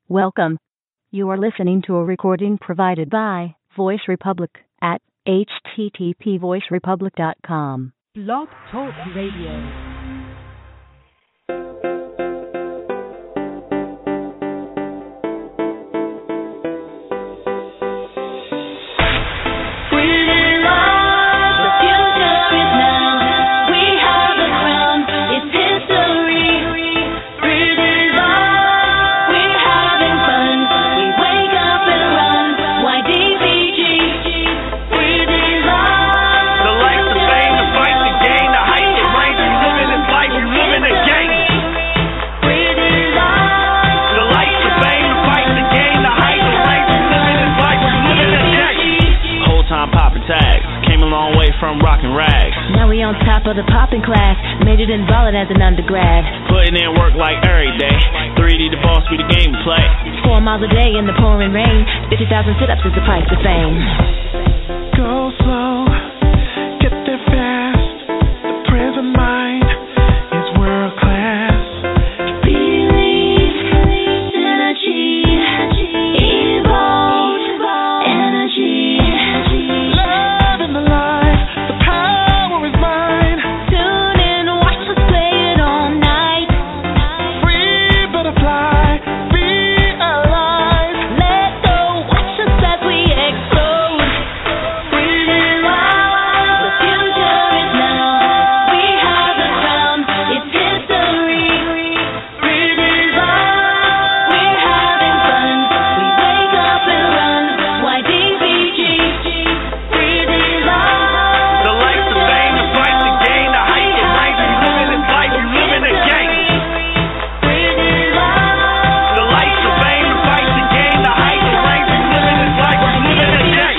Welcome. You are listening to a recording provided by Voice Republic at http://voicerepublic.com. Blog Talk Radio. From rockin' rags. Now we on top of the popping class. Majored in ballin' as an undergrad. Putting in work like every day. 3D the boss, be the game to play. 4 miles a day in the pouring rain. 50,000 sit-ups is the price of fame. Go slow, get there fast. The present mind is world class. Believe, synergy, evolve, energy. Love in the life, the power is mine. Tune in, watch us play it all night. Free butterfly, be alive. Let go, watch us as we explode. Breathe The future is now. We have the crown. It's history. breathe We're having fun. We wake up and run. YDVG. The life, the fame, the fight, the gain, the height, the rank. You living this life, you living a game. The life, the fame, the fight, the gain, the height, the rank. You living this life, you living a game.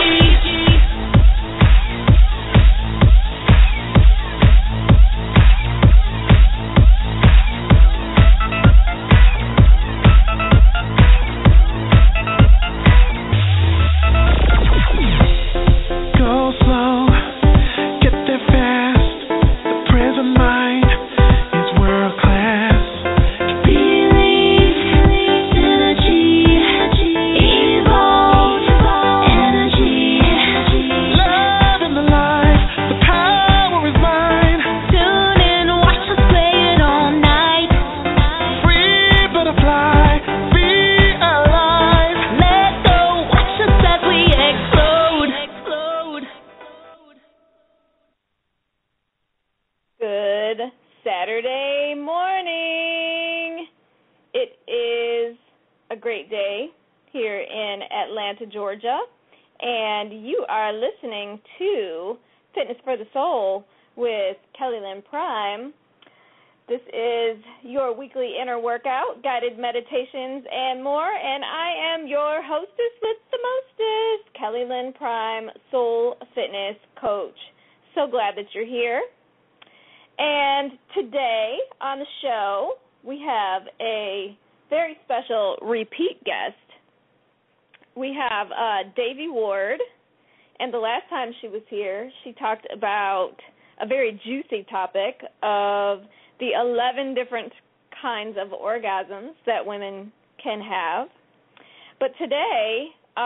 Go slow, get there fast. The present mind is world class. Believe, synergy, evolve, energy. Love in the life, the power is mine. Tune in, watch us play it all night. Free butterfly, be alive. Let go, watch us as we explode. Good Saturday morning. It is a great day here in Atlanta, Georgia, and you are listening to Fitness for the Soul with Kelly Lynn Prime. This is your weekly inner workout, guided meditations, and more, and I am your hostess with the mostest, Kelly Lynn Prime, Soul Fitness Coach. So glad that you're here. And today on the show, we have a very special repeat guest. We have Davy Ward, and the last time she was here, she talked about a very juicy topic of the 11 different kinds of orgasms that women can have. But today,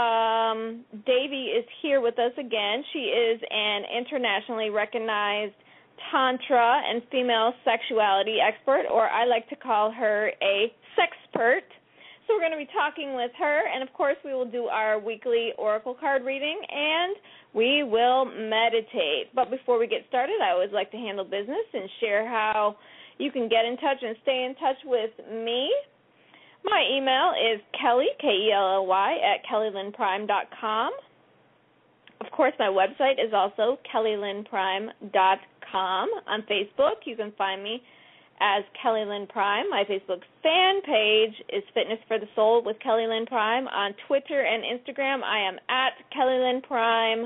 Davy is here with us again. She is an internationally recognized Tantra and female sexuality expert, or I like to call her a sexpert. So we're going to be talking with her, and of course we will do our weekly oracle card reading, and we will meditate. But before we get started, I always like to handle business and share how you can get in touch and stay in touch with me. My email is Kelly, Kelly, at kellylynprime.com. Of course, my website is also kellylynprime.com. On Facebook, you can find me as Kelly Lynn Prime. My Facebook fan page is Fitness for the Soul with Kelly Lynn Prime. On Twitter and Instagram, I am at Kelly Lynn Prime.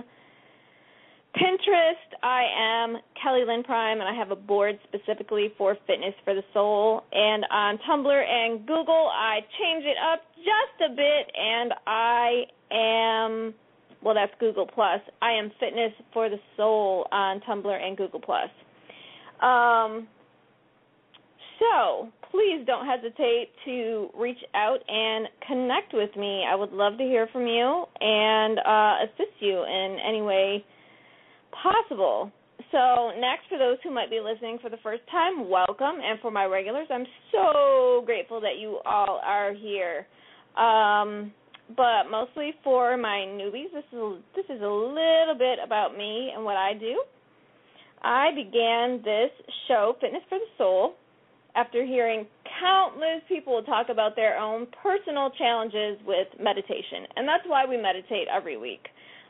Pinterest, I am Kelly Lynn Prime, and I have a board specifically for Fitness for the Soul. And on Tumblr and Google, I change it up just a bit, and I am... well, that's Google+. I am Fitness for the Soul on Tumblr and Google+. So, please don't hesitate to reach out and connect with me. I would love to hear from you and assist you in any way possible. So next, for those who might be listening for the first time, welcome. And for my regulars, I'm so grateful that you all are here. But mostly for my newbies, this is a little bit about me and what I do. I began this show, Fitness for the Soul, after hearing countless people talk about their own personal challenges with meditation. And that's why we meditate every week.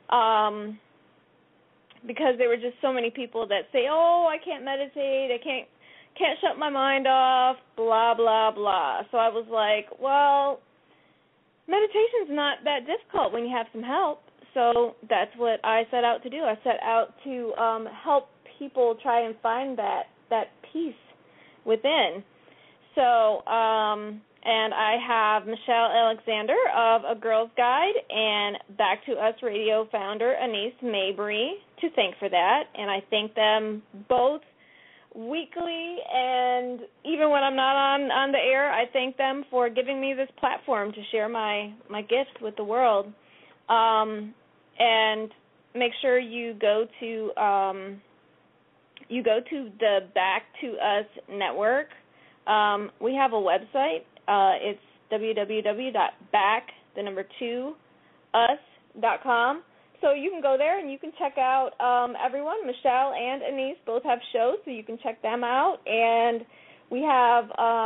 Because there were just so many people that say, oh, I can't meditate, I can't shut my mind off, blah, blah, blah. So I was like, well, meditation's not that difficult when you have some help. So that's what I set out to do. I set out to help people try and find that peace within. So, and I have Michelle Alexander of A Girl's Guide and Back to Us Radio founder Anise Mabry to thank for that. And I thank them both weekly, and even when I'm not on the air, I thank them for giving me this platform to share my gift with the world. And make sure you go to the Back to Us network. We have a website. It's www.back2us.com. So you can go there and you can check out everyone. Michelle and Anise both have shows, so you can check them out. And we have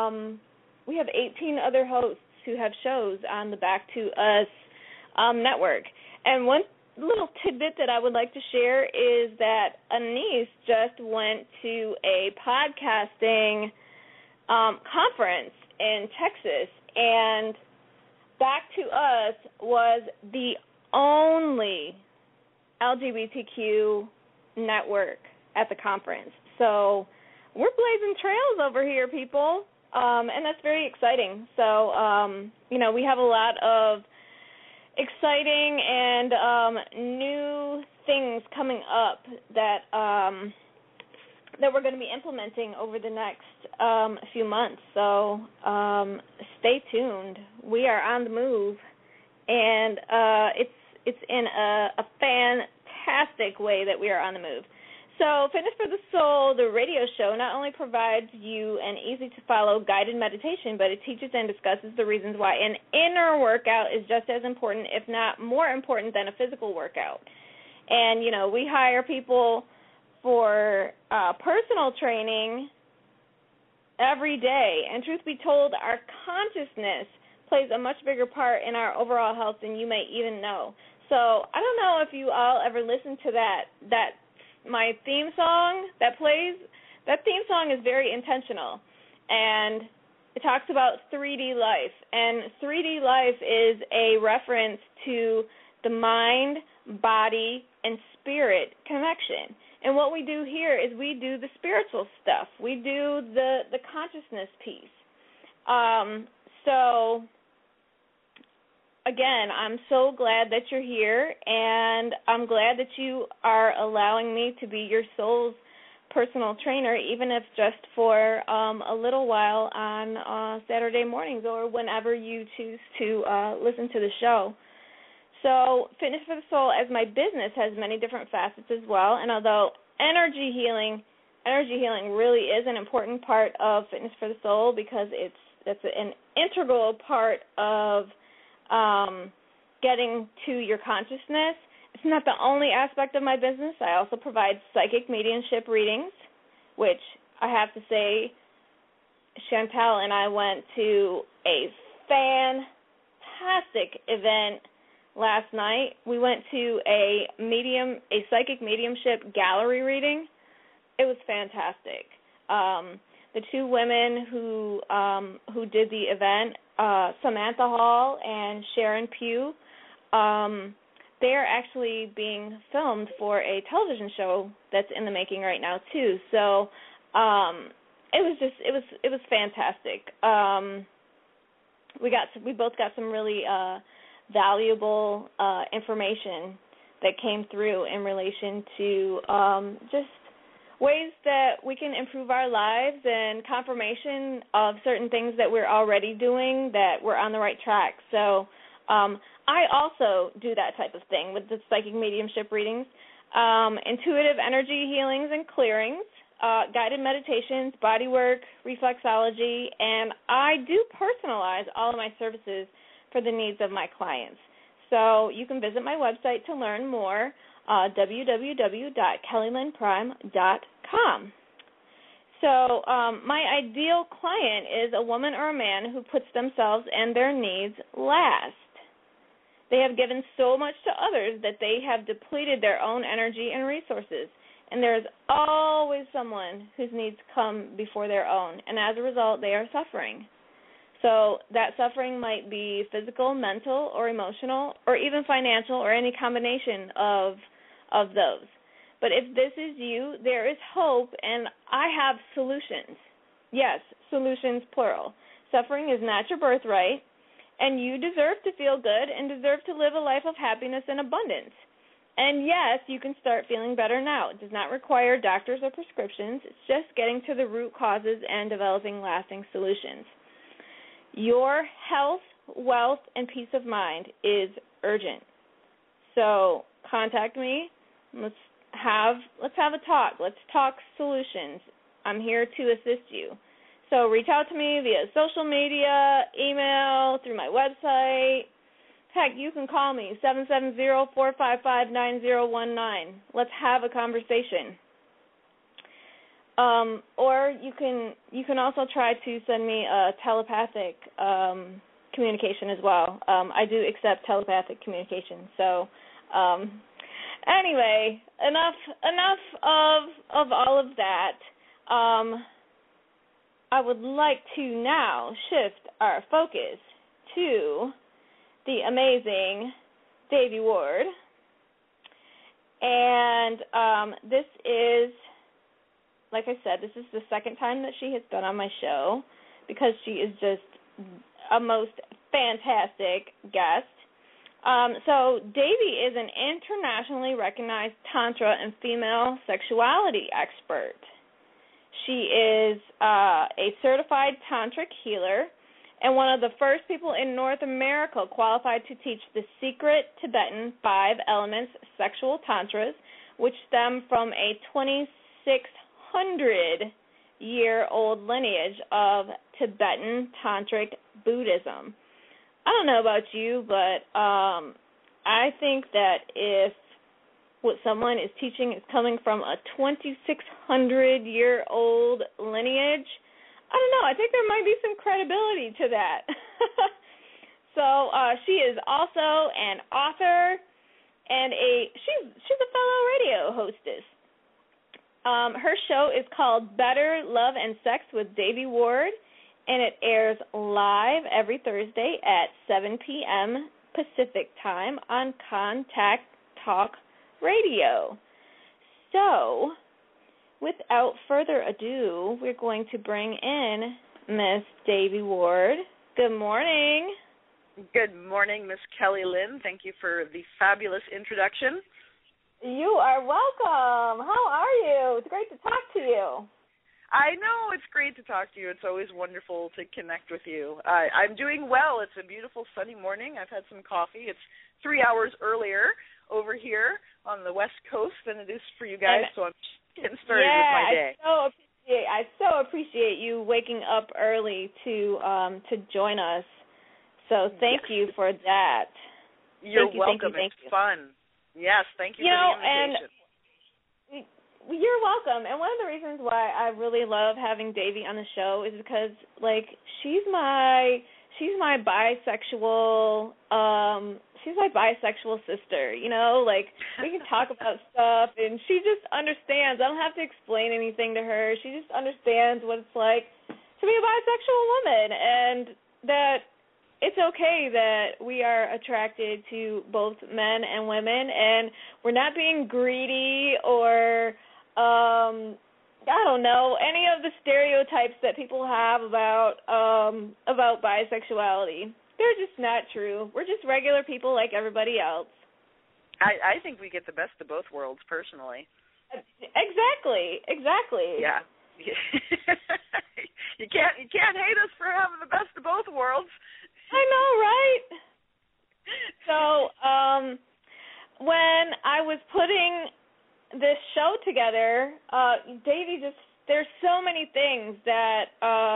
18 other hosts who have shows on the Back to Us network. And one little tidbit that I would like to share is that Anise just went to a podcasting conference in Texas, and Back to Us was the only LGBTQ network at the conference. So we're blazing trails over here, people, and that's very exciting. So, we have a lot of exciting and new things coming up that we're going to be implementing over the next few months. So stay tuned. We are on the move, and it's in a fantastic way that we are on the move. So Fitness for the Soul, the radio show, not only provides you an easy-to-follow guided meditation, but it teaches and discusses the reasons why an inner workout is just as important, if not more important, than a physical workout. And, we hire people for personal training every day. And truth be told, our consciousness plays a much bigger part in our overall health than you may even know. So I don't know if you all ever listen to that my theme song that plays. That theme song is very intentional, and it talks about 3D life. And 3D life is a reference to the mind, body, and spirit connection. And what we do here is we do the spiritual stuff. We do the consciousness piece. So, again, I'm so glad that you're here, and I'm glad that you are allowing me to be your soul's personal trainer, even if just for a little while on Saturday mornings or whenever you choose to listen to the show. So Fitness for the Soul as my business has many different facets as well, and although energy healing really is an important part of Fitness for the Soul because that's an integral part of getting to your consciousness. It's not the only aspect of my business. I also provide psychic mediumship readings, which I have to say, Chantal and I went to a fantastic event last night. We went to a psychic mediumship gallery reading. It was fantastic. The two women who did the event, Samantha Hall and Sharon Pugh, they're actually being filmed for a television show that's in the making right now too. So it was fantastic. We both got some really valuable information that came through in relation to just ways that we can improve our lives and confirmation of certain things that we're already doing, that we're on the right track. So I also do that type of thing with the psychic mediumship readings, intuitive energy healings and clearings, guided meditations, body work, reflexology, and I do personalize all of my services for the needs of my clients. So you can visit my website to learn more, www.kellylynprime.com. So my ideal client is a woman or a man who puts themselves and their needs last. They have given so much to others that they have depleted their own energy and resources. And there is always someone whose needs come before their own. And as a result, they are suffering. So that suffering might be physical, mental, or emotional, or even financial, or any combination of those. But if this is you, there is hope, and I have solutions. Yes, solutions, plural. Suffering is not your birthright, and you deserve to feel good and deserve to live a life of happiness and abundance. And yes, you can start feeling better now. It does not require doctors or prescriptions. It's just getting to the root causes and developing lasting solutions. Your health, wealth, and peace of mind is urgent. So contact me. Let's have a talk. Let's talk solutions. I'm here to assist you. So reach out to me via social media, email, through my website. Heck, you can call me, 770-455-9019. Let's have a conversation. Or you can also try to send me a telepathic communication as well. I do accept telepathic communication. So anyway, enough of all of that. I would like to now shift our focus to the amazing Davy Ward. And this is, like I said, this is the second time that she has been on my show because she is just a most fantastic guest. So Davy is an internationally recognized Tantra and female sexuality expert. She is a certified tantric healer and one of the first people in North America qualified to teach the secret Tibetan 5 elements sexual tantras, which stem from a 2,600-year-old lineage of Tibetan tantric Buddhism. I don't know about you, but I think that if what someone is teaching is coming from a 2,600-year-old lineage, I don't know. I think there might be some credibility to that. So she is also an author and she's a fellow radio hostess. Her show is called Better Love and Sex with Davy Ward, and it airs live every Thursday at 7 p.m. Pacific Time on Contact Talk Radio. So, without further ado, we're going to bring in Miss Davy Ward. Good morning. Good morning, Miss Kelly Lynn. Thank you for the fabulous introduction. You are welcome. How are you? It's great to talk to you. I know, it's great to talk to you. It's always wonderful to connect with you. I'm doing well. It's a beautiful sunny morning. I've had some coffee. It's 3 hours earlier over here on the West Coast than it is for you guys, so I'm just getting started with my day. I so appreciate you waking up early to join us. So thank you for that. You're welcome. It's fun. Yes, thank you for the invitation. And you're welcome. And one of the reasons why I really love having Davy on the show is because, like, she's my bisexual sister, you know? Like, we can talk about stuff, and she just understands. I don't have to explain anything to her. She just understands what it's like to be a bisexual woman, and that it's okay that we are attracted to both men and women, and we're not being greedy or, I don't know, any of the stereotypes that people have about bisexuality. They're just not true. We're just regular people like everybody else. I think we get the best of both worlds, personally. Exactly. Yeah. You can't hate us for having the best of both worlds. I know, right? So, when I was putting this show together, Davey, there's so many things that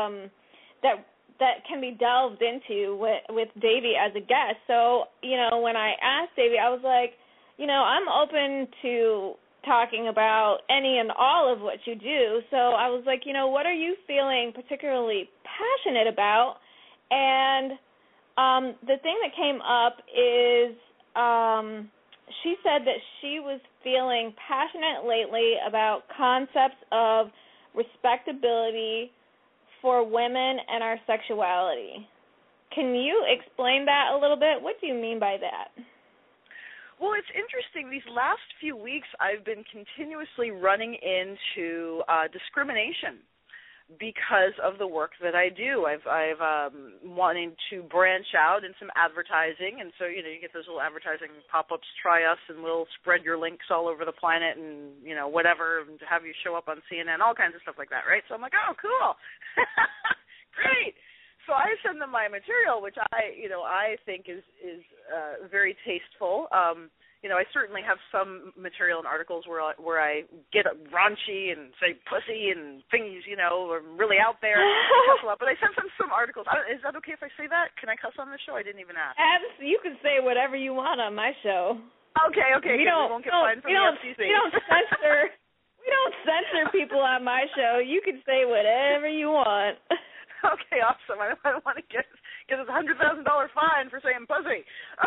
can be delved into with Davey as a guest. So, when I asked Davey, I was like, I'm open to talking about any and all of what you do. So I was like, what are you feeling particularly passionate about? And the thing that came up is she said that she was feeling passionate lately about concepts of respectability for women and our sexuality. Can you explain that a little bit? What do you mean by that? Well, it's interesting. These last few weeks, I've been continuously running into discrimination because of the work that I do. I've wanting to branch out in some advertising, and so you get those little advertising pop-ups. Try us, and we'll spread your links all over the planet, and whatever, and have you show up on CNN, all kinds of stuff like that, right? So I'm like, oh, cool, great. So I send them my material, which I think is very tasteful. I certainly have some material and articles where I get raunchy and say pussy and things, or really out there. But I sent them some articles. Is that okay if I say that? Can I cuss on this show? I didn't even ask. You can say whatever you want on my show. Okay. We won't get fined from the FCC. We don't censor people on my show. You can say whatever you want. Okay, awesome. I don't want to get us $100,000 fine for saying pussy.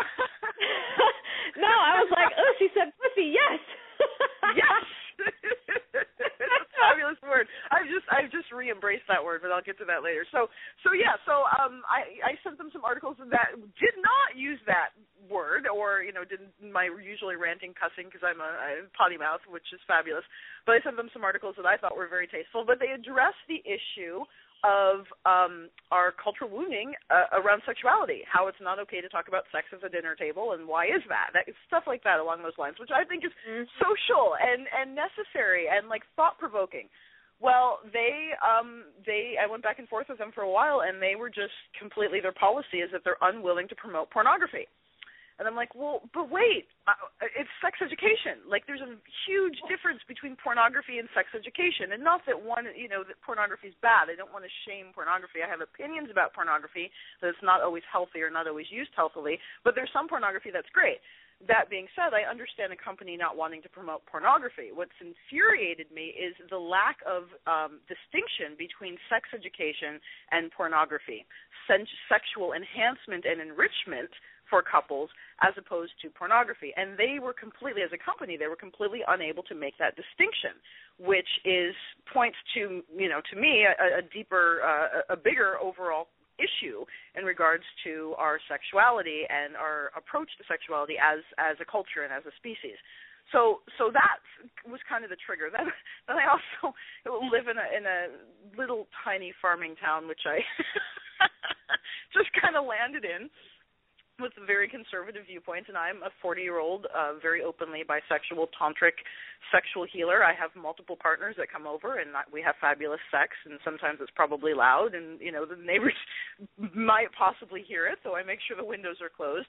No, I was like, oh, she said pussy, yes. Yes. It's a fabulous word. I've just re-embraced that word, but I'll get to that later. So I sent them some articles that did not use that word, or didn't my usually ranting cussing, because I'm a potty mouth, which is fabulous. But I sent them some articles that I thought were very tasteful, but they addressed the issue of our cultural wounding around sexuality, how it's not okay to talk about sex at the dinner table, and why is that? Stuff like that along those lines, which I think is social and necessary and thought-provoking. Well, I went back and forth with them for a while, and they were just completely, their policy is that they're unwilling to promote pornography. And I'm like, well, but wait, it's sex education. There's a huge difference between pornography and sex education. And not that that pornography is bad. I don't want to shame pornography. I have opinions about pornography, that it's not always healthy or not always used healthily. But there's some pornography that's great. That being said, I understand a company not wanting to promote pornography. What's infuriated me is the lack of distinction between sex education and pornography, sexual enhancement and enrichment for couples as opposed to pornography. And they were completely, as a company, completely unable to make that distinction, which points to, to me, a deeper, a bigger overall issue in regards to our sexuality and our approach to sexuality as a culture and as a species. So that was kind of the trigger. Then I also live in a little tiny farming town, which I just kind of landed in, with very conservative viewpoints, and I'm a 40-year-old, very openly bisexual, tantric sexual healer. I have multiple partners that come over, and we have fabulous sex, and sometimes it's probably loud, and, the neighbors might possibly hear it, so I make sure the windows are closed.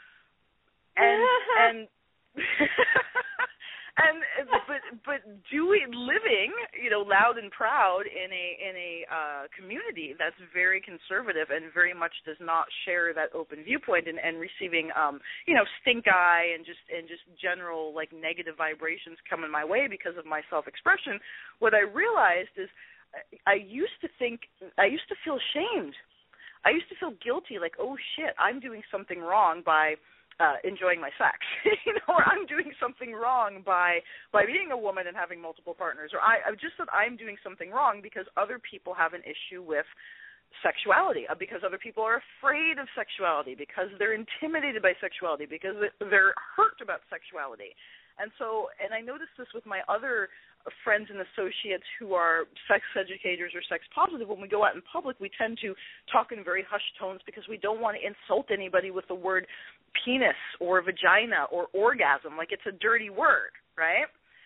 And but living, loud and proud in a community that's very conservative and very much does not share that open viewpoint, and receiving stink eye and just general negative vibrations coming my way because of my self-expression. What I realized is I used to feel ashamed. I used to feel guilty, oh shit, I'm doing something wrong by enjoying my sex, or I'm doing something wrong by being a woman and having multiple partners, or I just that I'm doing something wrong because other people have an issue with sexuality, because other people are afraid of sexuality, because they're intimidated by sexuality, because they're hurt about sexuality. And I noticed this with my other friends and associates who are sex educators or sex positive. When we go out in public, we tend to talk in very hushed tones because we don't want to insult anybody with the word penis or vagina or orgasm, like it's a dirty word, right?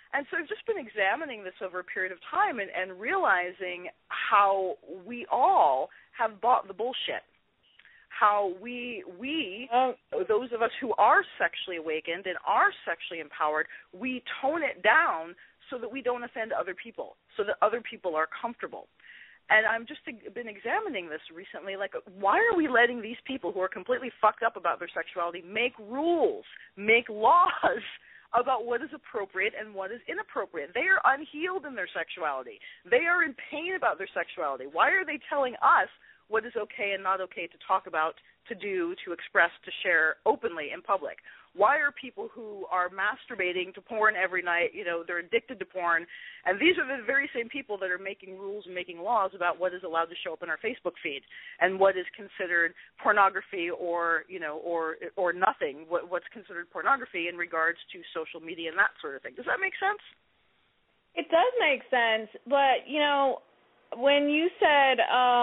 And so I've just been examining this over a period of time and realizing how we all have bought the bullshit. How we those of us who are sexually awakened and are sexually empowered, we tone it down so that we don't offend other people, so that other people are comfortable. And I'm just been examining this recently, like, why are we letting these people who are completely fucked up about their sexuality make rules, make laws about what is appropriate and what is inappropriate? They are unhealed in their sexuality. They are in pain about their sexuality. Why are they telling us what is okay and not okay to talk about, to do, to express, to share openly in public? Why are people who are masturbating to porn every night, they're addicted to porn, and these are the very same people that are making rules and making laws about what is allowed to show up in our Facebook feed and what is considered pornography or nothing, what's considered pornography in regards to social media and that sort of thing. Does that make sense? It does make sense, but, when you said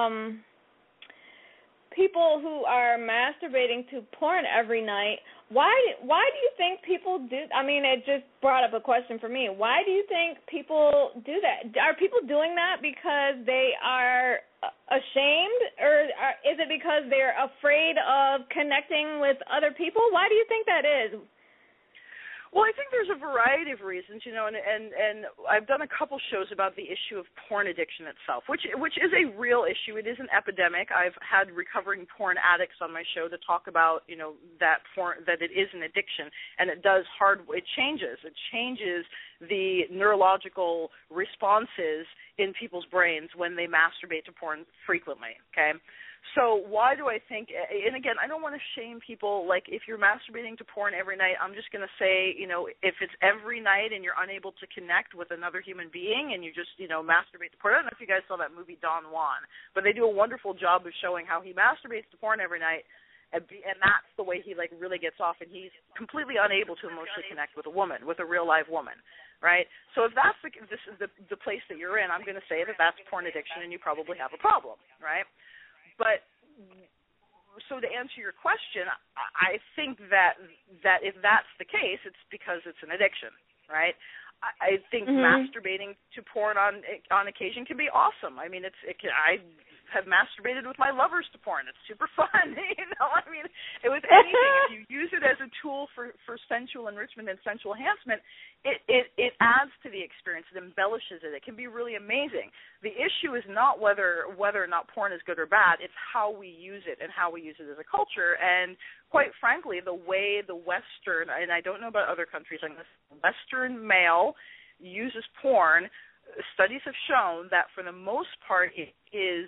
people who are masturbating to porn every night, why do you think people do? I mean, it just brought up a question for me. Why do you think people do that? Are people doing that because they are ashamed, or is it because they're afraid of connecting with other people? Why do you think that is? Well, I think there's a variety of reasons, and I've done a couple shows about the issue of porn addiction itself, which is a real issue. It is an epidemic. I've had recovering porn addicts on my show to talk about, that it is an addiction, and it changes the neurological responses in people's brains when they masturbate to porn frequently, okay? So why do I think, and again, I don't want to shame people, like if you're masturbating to porn every night, I'm just going to say, if it's every night and you're unable to connect with another human being and you just, masturbate to porn. I don't know if you guys saw that movie Don Juan, but they do a wonderful job of showing how he masturbates to porn every night, and that's the way he really gets off, and he's completely unable to emotionally connect with a woman, with a real live woman, right? So if this is the place that you're in, I'm going to say that that's porn addiction and you probably have a problem, right? But so to answer your question, I think that if that's the case, it's because it's an addiction, right? I think masturbating to porn on occasion can be awesome. I mean, I have masturbated with my lovers to porn. It's super fun, I mean, it was anything. If you use it as a tool for sensual enrichment and sensual enhancement, it adds to the experience. It embellishes it. It can be really amazing. The issue is not whether or not porn is good or bad. It's how we use it and how we use it as a culture. And quite frankly, the way the Western, and I don't know about other countries like this, Western male uses porn, studies have shown that for the most part it is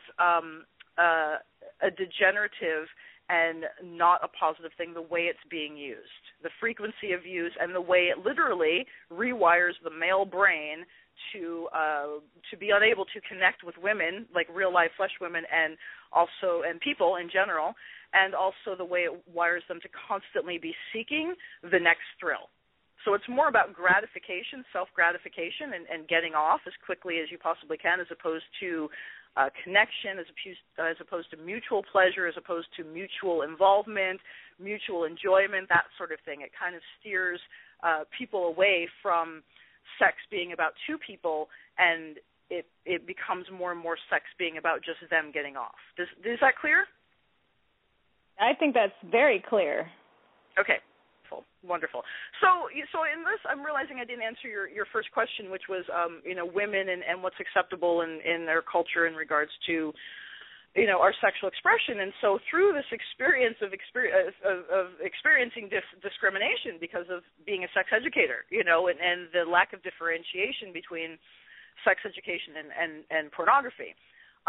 a degenerative and not a positive thing the way it's being used. The frequency of use and the way it literally rewires the male brain to be unable to connect with women, like real life flesh women, and people in general, and also the way it wires them to constantly be seeking the next thrill. So it's more about gratification, self-gratification, and getting off as quickly as you possibly can, as opposed to connection, as opposed to mutual pleasure, as opposed to mutual involvement, mutual enjoyment, that sort of thing. It kind of steers people away from sex being about two people, and it becomes more and more sex being about just them getting off. Is that clear? I think that's very clear. Okay. Wonderful. So in this, I'm realizing I didn't answer your first question, which was, women and what's acceptable in their culture in regards to, our sexual expression. And so through this experience of experiencing discrimination because of being a sex educator, and the lack of differentiation between sex education and pornography.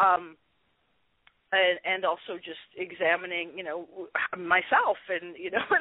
And also just examining, myself and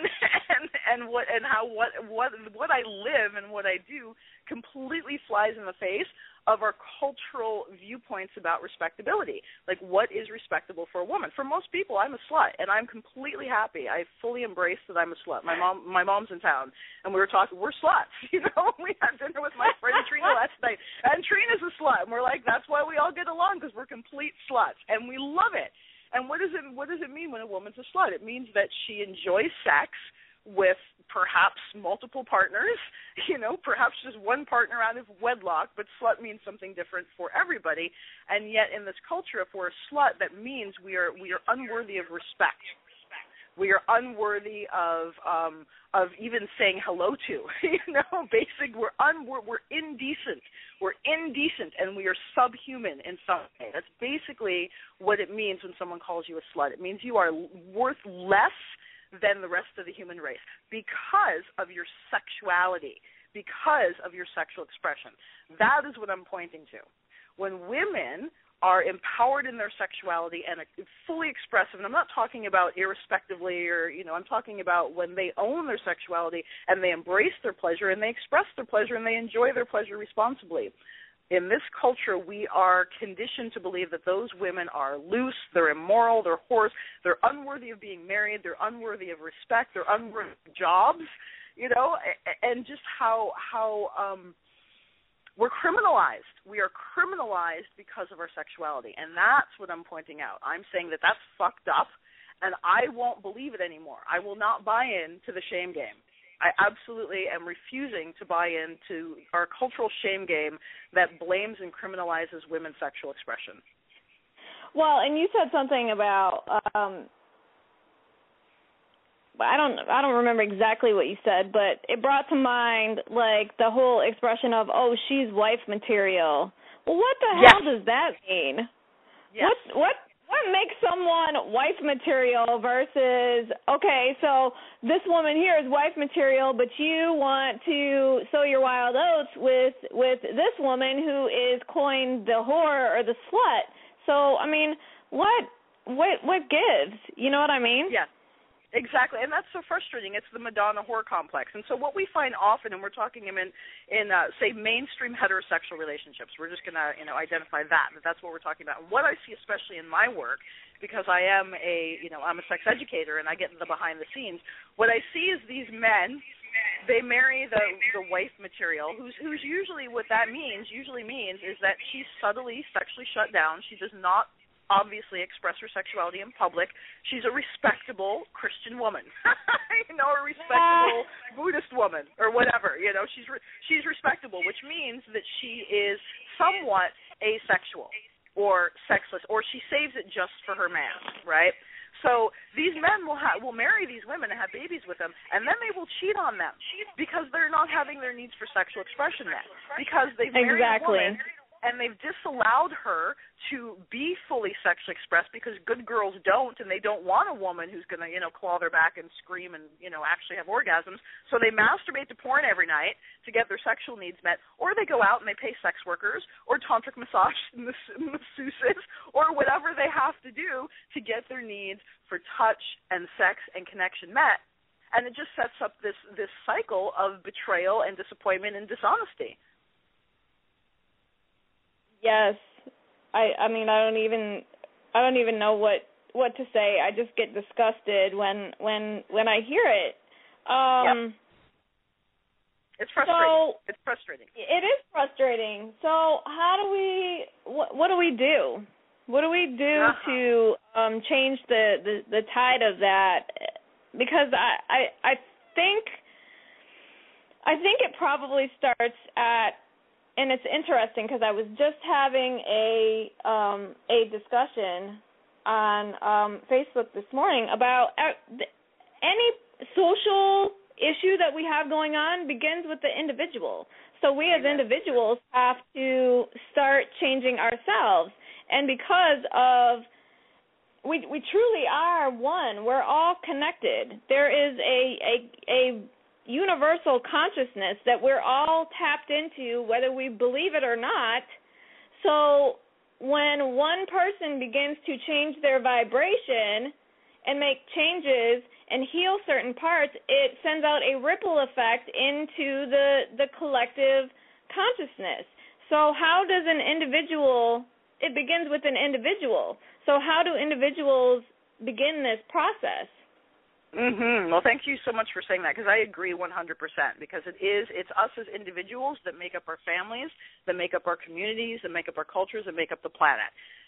what I live and what I do completely flies in the face of our cultural viewpoints about respectability. Like, what is respectable for a woman? For most people, I'm a slut, and I'm completely happy. I fully embrace that I'm a slut. My mom's in town, and we were talking. We're sluts, We had dinner with my friend Trina last night, and Trina's a slut, and we're like, that's why we all get along, because we're complete sluts, and we love it. And what does it mean when a woman's a slut? It means that she enjoys sex with perhaps multiple partners, perhaps just one partner out of wedlock, but slut means something different for everybody. And yet in this culture, if we're a slut, that means we are unworthy of respect. We are unworthy of even saying hello to. We're indecent. We're indecent, and we are subhuman in some way. That's basically what it means when someone calls you a slut. It means you are worth less than the rest of the human race because of your sexuality, because of your sexual expression. That is what I'm pointing to. When women are empowered in their sexuality and fully expressive, and I'm not talking about irrespectively or, I'm talking about when they own their sexuality and they embrace their pleasure and they express their pleasure and they enjoy their pleasure responsibly. In this culture, we are conditioned to believe that those women are loose, they're immoral, they're whores, they're unworthy of being married, they're unworthy of respect, they're unworthy of jobs, and just how we're criminalized. We are criminalized because of our sexuality, and that's what I'm pointing out. I'm saying that that's fucked up, and I won't believe it anymore. I will not buy into the shame game. I absolutely am refusing to buy into our cultural shame game that blames and criminalizes women's sexual expression. Well, and you said something about I don't remember exactly what you said, but it brought to mind like the whole expression of, oh, she's wife material. Well, what the hell does that mean? Yes. What makes someone wife material versus, okay, so this woman here is wife material, but you want to sow your wild oats with this woman who is coined the whore or the slut. So, I mean, what gives? You know what I mean? Yes. Exactly, and that's so frustrating. It's the Madonna whore complex. And so what we find often, and we're talking in say, mainstream heterosexual relationships, we're just going to, identify that's what we're talking about. And what I see, especially in my work, because I am I'm a sex educator and I get in the behind the scenes, what I see is these men, they marry the wife material, who's usually, what that means is that she's subtly sexually shut down. She does not obviously express her sexuality in public. She's a respectable Christian woman, a respectable Buddhist woman or whatever. She's respectable, which means that she is somewhat asexual or sexless, or she saves it just for her man, right? So these men will marry these women and have babies with them, and then they will cheat on them because they're not having their needs for sexual expression met, because they've married a woman and they've disallowed her to be fully sexually expressed because good girls don't, and they don't want a woman who's going to, claw their back and scream and, actually have orgasms. So they masturbate to porn every night to get their sexual needs met, or they go out and they pay sex workers or tantric massage masseuses or whatever they have to do to get their needs for touch and sex and connection met. And it just sets up this cycle of betrayal and disappointment and dishonesty. Yes, I mean I don't even know what to say. I just get disgusted when I hear it. It's frustrating. It's frustrating. It is frustrating. So how do we? What do we do? What do we do to change the tide of that? Because I think it probably starts at. And it's interesting because I was just having a discussion on Facebook this morning about any social issue that we have going on begins with the individual. So we as individuals have to start changing ourselves. And because of we truly are one, we're all connected. There is a universal consciousness that we're all tapped into, whether we believe it or not. So when one person begins to change their vibration and make changes and heal certain parts, it sends out a ripple effect into the collective consciousness. So how does an individual, it begins with an individual. So how do individuals begin this process? Well, thank you so much for saying that, because I agree 100%, because it's us as individuals that make up our families, that make up our communities, that make up our cultures, that make up the planet.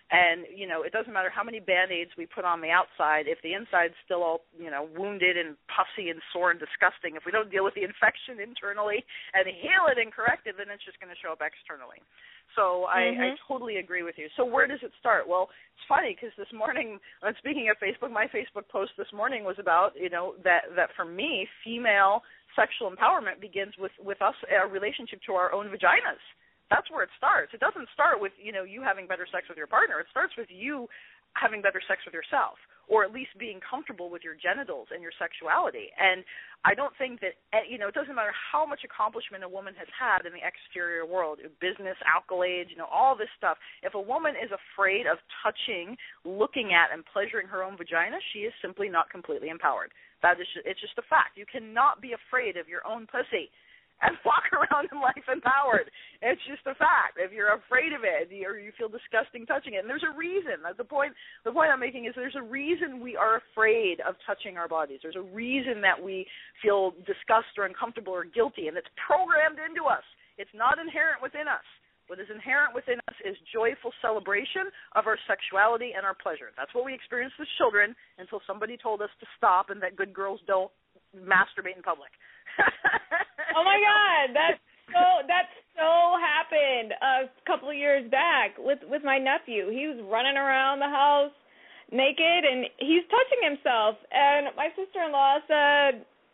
And, it doesn't matter how many Band-Aids we put on the outside, if the inside's still all, wounded and pussy and sore and disgusting, if we don't deal with the infection internally and heal it and correct it, then it's just going to show up externally. So I totally agree with you. So where does it start? Well, it's funny because this morning, speaking of Facebook, my Facebook post this morning was about, that for me, female sexual empowerment begins with us, our relationship to our own vaginas. That's where it starts. It doesn't start with, you having better sex with your partner. It starts with you having better sex with yourself, or at least being comfortable with your genitals and your sexuality. And I don't think that, it doesn't matter how much accomplishment a woman has had in the exterior world, business, accolades, all this stuff. If a woman is afraid of touching, looking at, and pleasuring her own vagina, she is simply not completely empowered. It's just a fact. You cannot be afraid of your own pussy and walk around in life empowered. It's just a fact. If you're afraid of it or you feel disgusting touching it, and there's a reason. The point I'm making is there's a reason we are afraid of touching our bodies. There's a reason that we feel disgust or uncomfortable or guilty, and it's programmed into us. It's not inherent within us. What is inherent within us is joyful celebration of our sexuality and our pleasure. That's what we experienced as children until somebody told us to stop and that good girls don't masturbate in public. Oh my God, that so happened a couple of years back with my nephew. He was running around the house naked and he's touching himself, and my sister-in-law said,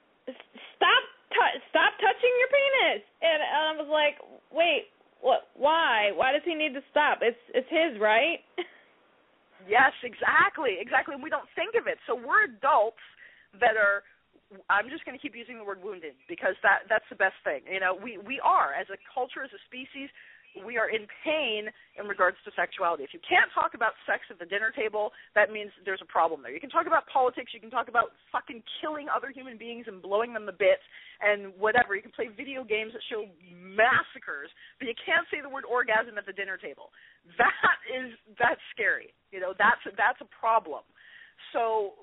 "Stop touching your penis." And I was like, "Wait, what? Why? Why does he need to stop? It's his, right?" Yes, exactly. And we don't think of it. So we're adults that are. I'm just going to keep using the word wounded because that's the best thing. We are, as a culture, as a species, we are in pain in regards to sexuality. If you can't talk about sex at the dinner table, that means there's a problem there. You can talk about politics, you can talk about fucking killing other human beings and blowing them to bits and whatever. You can play video games that show massacres, but you can't say the word orgasm at the dinner table. That's scary. That's a problem. So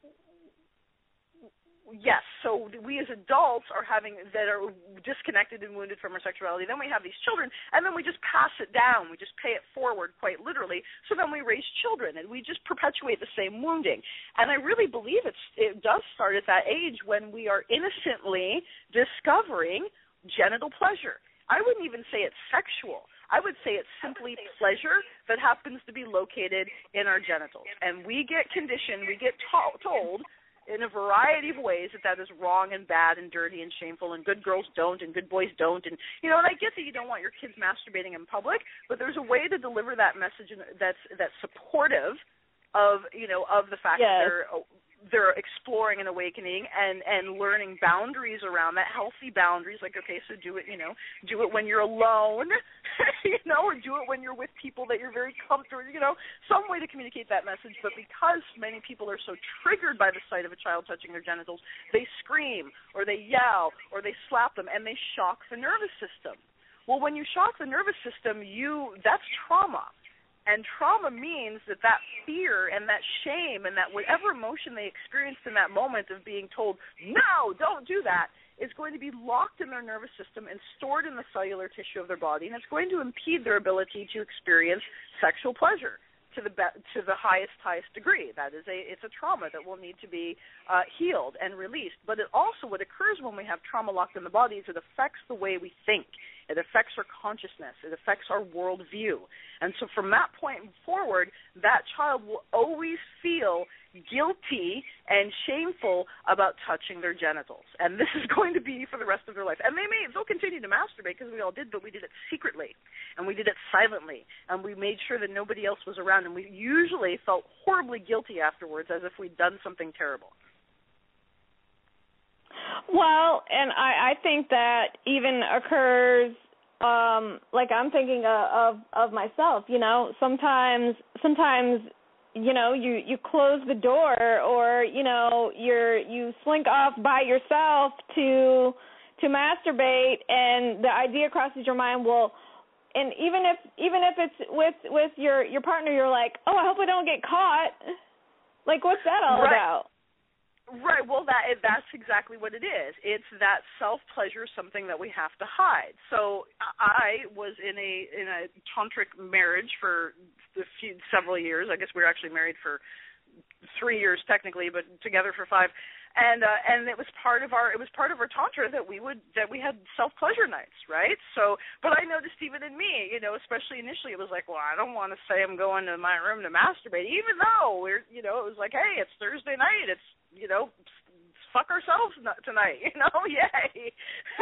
yes, so we as adults are disconnected and wounded from our sexuality. Then we have these children, and then we just pass it down. We just pay it forward quite literally. So then we raise children, and we just perpetuate the same wounding. And I really believe it does start at that age when we are innocently discovering genital pleasure. I wouldn't even say it's sexual. I would say it's simply pleasure that happens to be located in our genitals. And we get conditioned, we get told in a variety of ways that is wrong and bad and dirty and shameful, and good girls don't and good boys don't. And, and I get that you don't want your kids masturbating in public, but there's a way to deliver that message that's supportive of, of the fact that they're exploring and awakening and learning boundaries around that, healthy boundaries, like, okay, so do it when you're alone, or do it when you're with people that you're very comfortable, some way to communicate that message. But because many people are so triggered by the sight of a child touching their genitals, they scream or they yell or they slap them and they shock the nervous system. Well, when you shock the nervous system, that's trauma. And trauma means that fear and that shame and that whatever emotion they experienced in that moment of being told, no, don't do that, is going to be locked in their nervous system and stored in the cellular tissue of their body, and it's going to impede their ability to experience sexual pleasure to the highest degree. It's a trauma that will need to be healed and released. But what occurs when we have trauma locked in the body is it affects the way we think. It affects our consciousness. It affects our worldview. And so from that point forward, that child will always feel guilty and shameful about touching their genitals. And this is going to be for the rest of their life. And they'll continue to masturbate because we all did, but we did it secretly. And we did it silently. And we made sure that nobody else was around. And we usually felt horribly guilty afterwards as if we'd done something terrible. Well, and I think that even occurs, like I'm thinking of myself, sometimes you close the door or, you slink off by yourself to masturbate, and the idea crosses your mind, well, and even if it's with your partner, you're like, oh, I hope I don't get caught. Like, what's that all about? Right. Well, that's exactly what it is. It's that self-pleasure is something that we have to hide. So I was in a tantric marriage for several years. I guess we were actually married for 3 years technically, but together for 5. And it was part of our tantra that we had self-pleasure nights, right? So, but I noticed even in me, especially initially, it was like, well, I don't want to say I'm going to my room to masturbate, even though it was like, hey, it's Thursday night, it's fuck ourselves tonight, yay.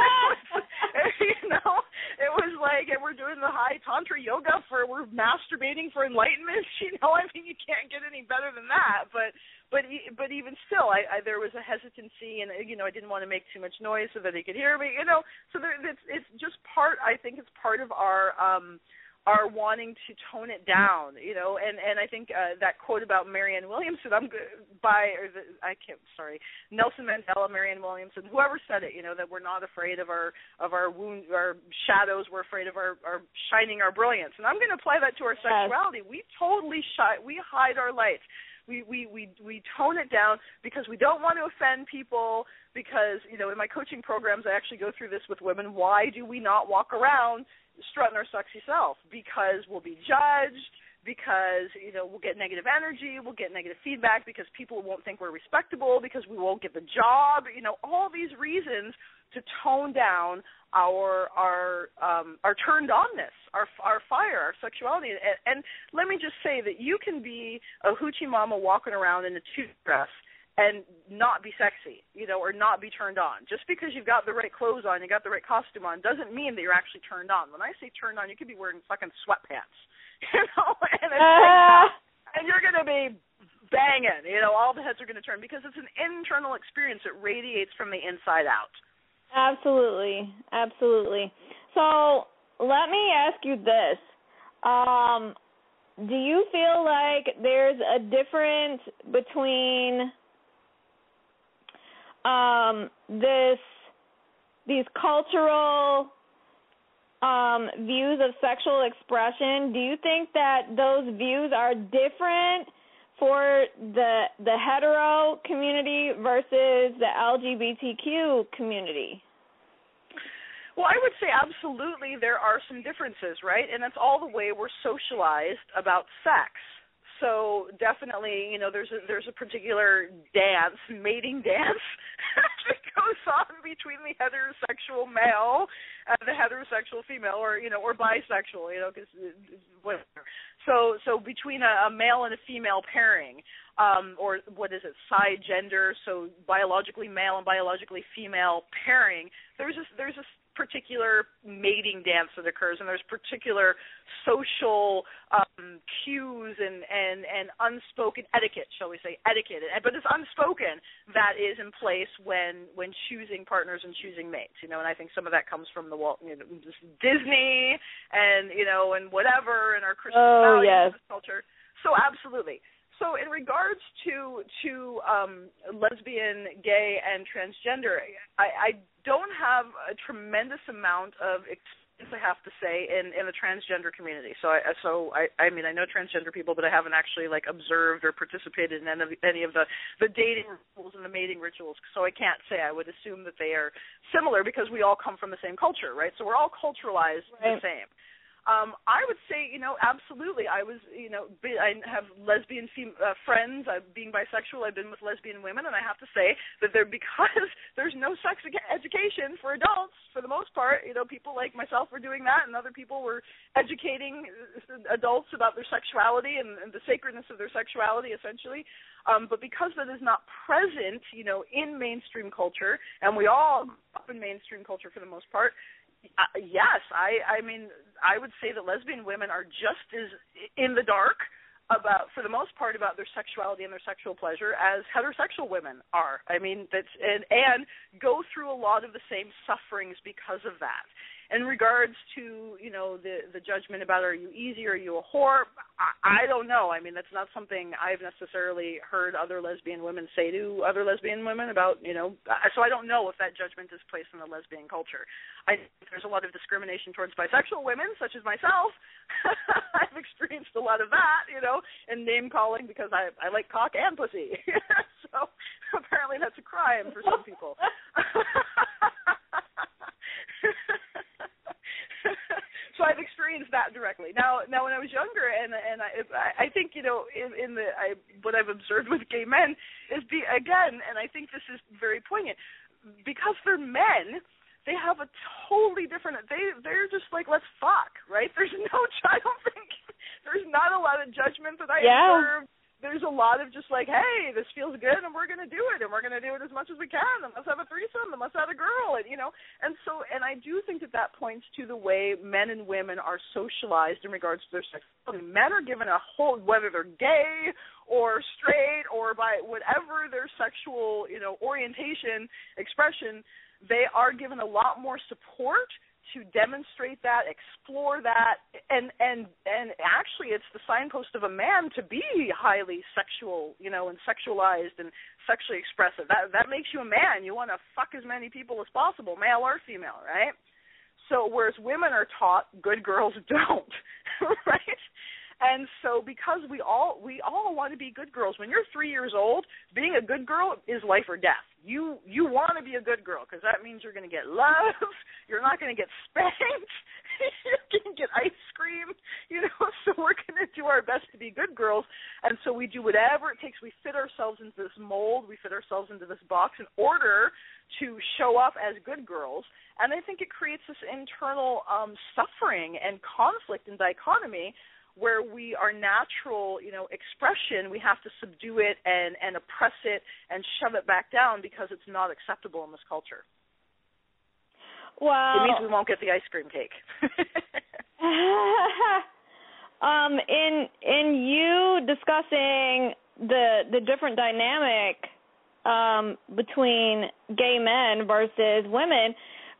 It was like, and we're doing the high tantra yoga we're masturbating for enlightenment, I mean, you can't get any better than that, but even still, there was a hesitancy, and I didn't want to make too much noise so that he could hear me, so it's just I think it's part of our wanting to tone it down, and I think that quote about Marianne Williamson, Nelson Mandela, Marianne Williamson, whoever said it, that we're not afraid of our wounds, our shadows, we're afraid of our shining our brilliance, and I'm going to apply that to our sexuality. We totally we hide our lights. We tone it down because we don't want to offend people, because, in my coaching programs I actually go through this with women. Why do we not walk around strutting our sexy self? Because we'll be judged, because we'll get negative energy, we'll get negative feedback, because people won't think we're respectable, because we won't get the job, all these reasons to tone down our turned onness, our fire, our sexuality. And let me just say that you can be a hoochie mama walking around in a tutu dress and not be sexy, or not be turned on. Just because you've got the right clothes on, you got the right costume on, doesn't mean that you're actually turned on. When I say turned on, you could be wearing fucking sweatpants, and you're going to be banging, all the heads are going to turn, because it's an internal experience. It radiates from the inside out. Absolutely. So let me ask you this. Do you feel like there's a difference between these cultural views of sexual expression? Do you think that those views are different for the hetero community versus the LGBTQ community? Well, I would say absolutely there are some differences, right? And that's all the way we're socialized about sex. So definitely, there's a particular dance, mating dance, that goes on between the heterosexual male and the heterosexual female, or bisexual, because whatever. So between a male and a female pairing, or what is it, side gender, so biologically male and biologically female pairing, there's a particular mating dance that occurs, and there's particular social cues and unspoken etiquette, shall we say, but it's unspoken, that is in place when choosing partners and choosing mates, and I think some of that comes from Disney and and whatever, and our Christian values culture. So absolutely. So in regards to lesbian, gay, and transgender, I don't have a tremendous amount of experience, I have to say, in the transgender community. So I mean, I know transgender people, but I haven't actually observed or participated in any of the dating rituals and the mating rituals. So I can't say. I would assume that they are similar because we all come from the same culture, right? So we're all culturalized the same. I would say, absolutely. I was, I have lesbian friends. Being bisexual, I've been with lesbian women, and I have to say that because there's no sex education for adults, for the most part, people like myself were doing that, and other people were educating adults about their sexuality and the sacredness of their sexuality, essentially. But because that is not present, in mainstream culture, and we all grew up in mainstream culture for the most part, yes, I mean, I would say that lesbian women are just as in the dark for the most part, about their sexuality and their sexual pleasure as heterosexual women are. I mean, and go through a lot of the same sufferings because of that. In regards to, the judgment about, are you easy, are you a whore, I don't know. I mean, that's not something I've necessarily heard other lesbian women say to other lesbian women about, so I don't know if that judgment is placed in the lesbian culture. I think there's a lot of discrimination towards bisexual women, such as myself. I've experienced a lot of that, and name-calling because I like cock and pussy. So Apparently that's a crime for some people. So I've experienced that directly. Now when I was younger, and I think, you know, what I've observed with gay men is again, and I think this is very poignant, because they're men, they have a totally different. They're just like, let's fuck, right? There's no. I don't think there's not a lot of judgment that I observe. There's a lot of just like, hey, this feels good, and we're going to do it, and we're going to do it as much as we can, and let's have a threesome, and let's have a girl, and, you know. And I do think that points to the way men and women are socialized in regards to their sexuality. Men are given a whole, whether they're gay or straight or by whatever their sexual, you know, orientation, expression, they are given a lot more support to demonstrate that, explore that, and actually it's the signpost of a man to be highly sexual, you know, and sexualized and sexually expressive. That makes you a man. You want to fuck as many people as possible, male or female, right? So whereas women are taught, good girls don't, right? And so because we all want to be good girls. When you're 3 years old, being a good girl is life or death. You want to be a good girl because that means you're going to get love. You're not going to get spanked. You're going to get ice cream. You know, so we're going to do our best to be good girls. And so we do whatever it takes. We fit ourselves into this mold. We fit ourselves into this box in order to show up as good girls. And I think it creates this internal suffering and conflict and dichotomy where we, our natural, you know, expression, we have to subdue it and oppress it and shove it back down because it's not acceptable in this culture. Well, it means we won't get the ice cream cake. In you discussing the different dynamic between gay men versus women,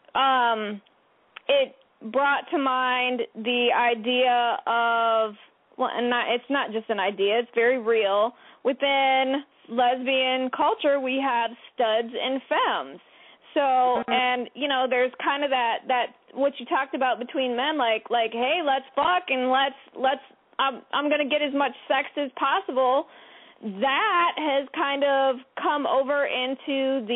it brought to mind the idea of, well, and it's not just an idea, it's very real. Within lesbian culture, we have studs and femmes. So, and, you know, there's kind of that what you talked about between men, like, hey, let's fuck and let's I'm going to get as much sex as possible. That has kind of come over into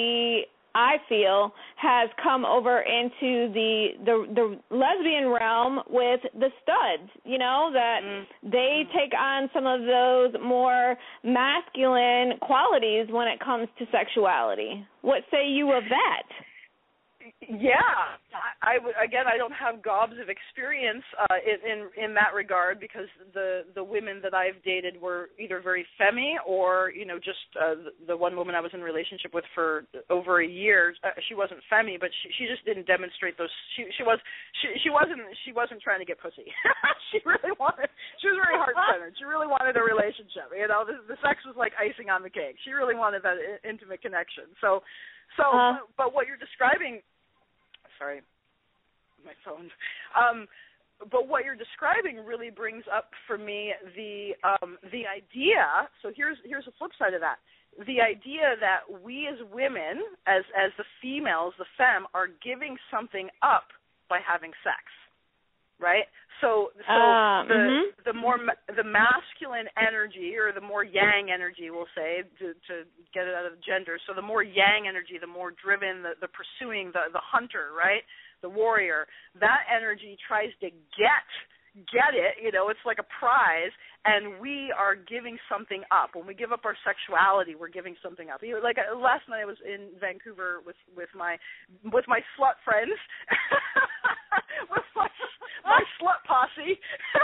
has come over into the lesbian realm with the studs, you know, that they take on some of those more masculine qualities when it comes to sexuality. What say you of that? Yeah, I don't have gobs of experience in that regard because the women that I've dated were either very femmy or, you know, just the one woman I was in a relationship with for over a year. She wasn't femmy, but she just didn't demonstrate those. She wasn't trying to get pussy. She was very heart-centered. She really wanted a relationship. You know, the sex was like icing on the cake. She really wanted that intimate connection. But what you're describing. Sorry, my phone. But what you're describing really brings up for me the idea. So here's the flip side of that. The idea that we as women, as the females, the femme, are giving something up by having sex, right? So the more the masculine energy, or the more yang energy, we'll say, to get it out of gender. So the more yang energy, the more driven, the pursuing, the hunter, right, the warrior. That energy tries to get it. You know, it's like a prize, and we are giving something up. When we give up our sexuality, we're giving something up. You know, like last night, I was in Vancouver with my slut friends, with my slut posse.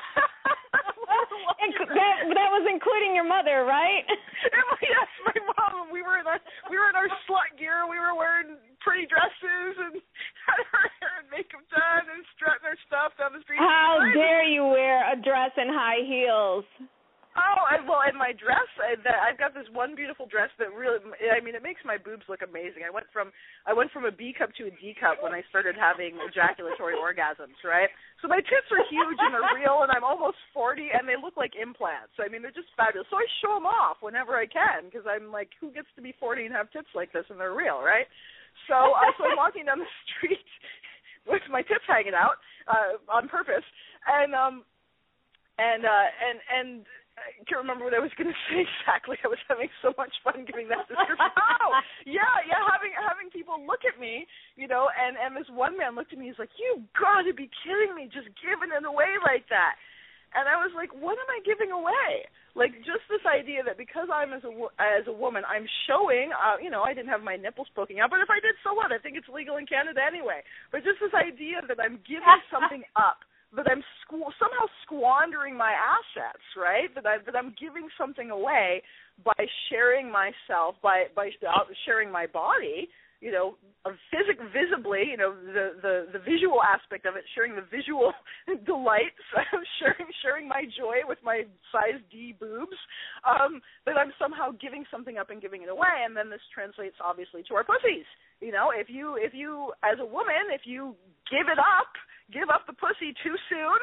That was including your mother, right? Yes, my mom. We were in our slut gear. We were wearing pretty dresses and had our hair and makeup done and strutting our stuff down the street. How dare you wear a dress and high heels? Oh, and my dress, I've got this one beautiful dress that really, I mean, it makes my boobs look amazing. I went from a B cup to a D cup when I started having ejaculatory orgasms, right? So my tits are huge and they're real, and I'm almost 40, and they look like implants. I mean, they're just fabulous. So I show them off whenever I can, because I'm like, who gets to be 40 and have tits like this, and they're real, right? So I'm walking down the street with my tits hanging out on purpose, and I can't remember what I was going to say exactly. I was having so much fun giving that description. Having people look at me, and this one man looked at me. He's like, "You got to be kidding me! Just giving it away like that." And I was like, "What am I giving away?" Like, just this idea that because I'm as a woman, I'm showing. I didn't have my nipples poking out, but if I did, so what? I think it's legal in Canada anyway. But just this idea that I'm giving something up. That I'm somehow squandering my assets, right? That I'm giving something away by sharing myself, by sharing my body, visibly, the visual aspect of it, sharing the visual delights, sharing my joy with my size D boobs, that I'm somehow giving something up and giving it away, and then this translates obviously to our pussies. If you as a woman, if you give up the pussy too soon,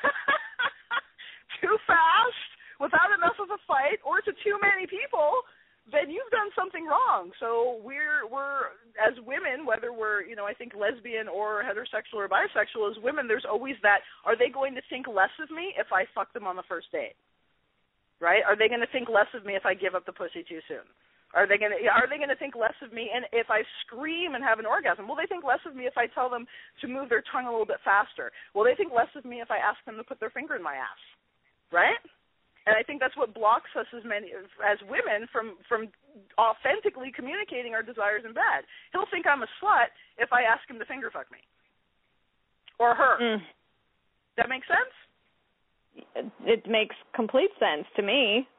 too fast, without enough of a fight, or to too many people, then you've done something wrong. So we're as women, whether we're, I think lesbian or heterosexual or bisexual, as women, there's always that, are they going to think less of me if I fuck them on the first date? Right? Are they going to think less of me if I give up the pussy too soon? Are they going to think less of me and if I scream and have an orgasm? Will they think less of me if I tell them to move their tongue a little bit faster? Will they think less of me if I ask them to put their finger in my ass? Right? And I think that's what blocks us as women from authentically communicating our desires in bed. He'll think I'm a slut if I ask him to finger fuck me. Or her. That make sense? It makes complete sense to me.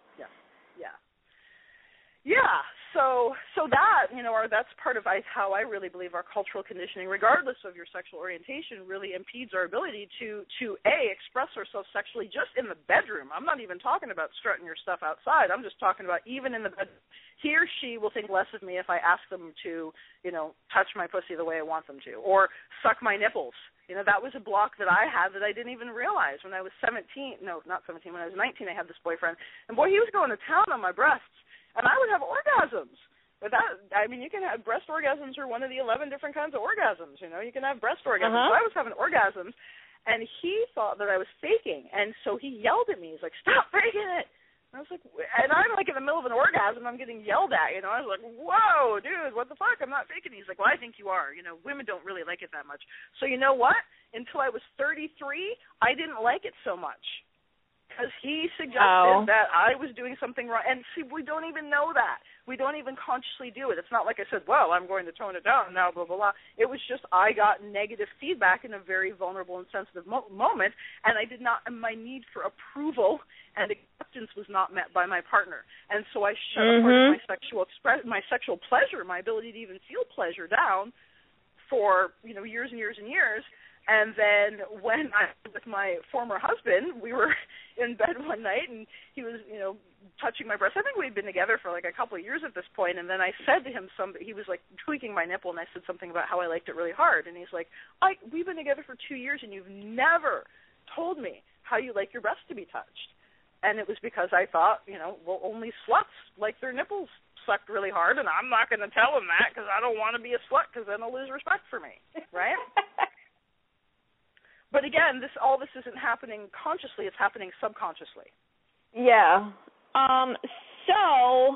Yeah, so that, that's part of how I really believe our cultural conditioning, regardless of your sexual orientation, really impedes our ability to express ourselves sexually just in the bedroom. I'm not even talking about strutting your stuff outside. I'm just talking about even in the bedroom. He or she will think less of me if I ask them to, touch my pussy the way I want them to, or suck my nipples. That was a block that I had that I didn't even realize when I was 17. No, not 17. When I was 19, I had this boyfriend, and boy, he was going to town on my breasts. And I would have orgasms. But you can have breast orgasms are one of the 11 different kinds of orgasms. You can have breast orgasms. So I was having orgasms, and he thought that I was faking. And so he yelled at me. He's like, "Stop faking it." And I was like, and I'm like in the middle of an orgasm. I'm getting yelled at. I was like, "Whoa, dude, what the fuck? I'm not faking it." He's like, "Well, I think you are. Women don't really like it that much." So you know what? Until I was 33, I didn't like it so much. Because he suggested that I was doing something wrong. And see, we don't even know that. We don't even consciously do it. It's not like I said, well, I'm going to tone it down now, blah, blah, blah. It was just I got negative feedback in a very vulnerable and sensitive moment, and I did not, my need for approval and acceptance was not met by my partner. And so I shut a part of my sexual pleasure, my ability to even feel pleasure down for, years and years and years. And then when I was with my former husband, we were in bed one night, and he was, touching my breast. I think we'd been together for like a couple of years at this point, and then I said to him he was like tweaking my nipple, and I said something about how I liked it really hard, and he's like, we've been together for 2 years, and you've never told me how you like your breast to be touched. And it was because I thought, well, only sluts like their nipples sucked really hard, and I'm not going to tell him that because I don't want to be a slut because then he'll lose respect for me, right? But again, all this isn't happening consciously; it's happening subconsciously. Yeah. So,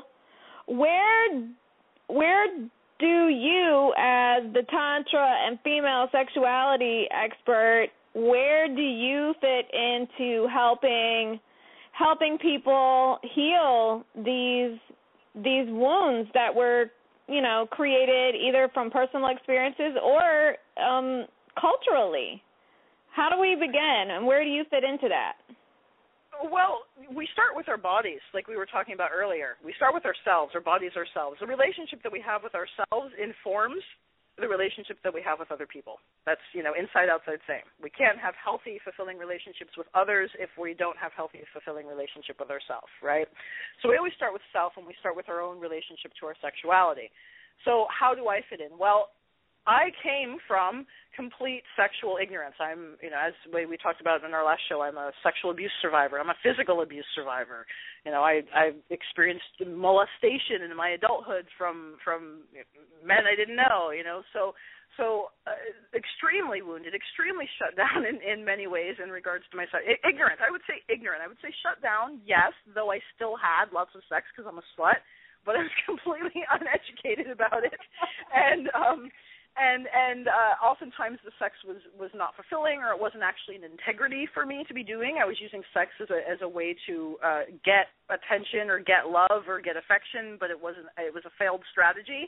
where do you, as the Tantra and female sexuality expert, where do you fit into helping people heal these wounds that were, created either from personal experiences or culturally? How do we begin, and where do you fit into that? Well, we start with our bodies, like we were talking about earlier. We start with ourselves, our bodies ourselves. The relationship that we have with ourselves informs the relationship that we have with other people. That's, inside, outside, same. We can't have healthy, fulfilling relationships with others if we don't have healthy, fulfilling relationship with ourselves, right? So we always start with self, and we start with our own relationship to our sexuality. So how do I fit in? Well, I came from complete sexual ignorance. I'm, as we talked about in our last show, I'm a sexual abuse survivor. I'm a physical abuse survivor. I've experienced molestation in my adulthood from men I didn't know. extremely wounded, extremely shut down in many ways in regards to my sex. Ignorant. I would say ignorant. I would say shut down, yes, though I still had lots of sex because I'm a slut, but I was completely uneducated about it. And oftentimes the sex was not fulfilling, or it wasn't actually an integrity for me to be doing. I was using sex as a way to get attention or get love or get affection, but it was a failed strategy.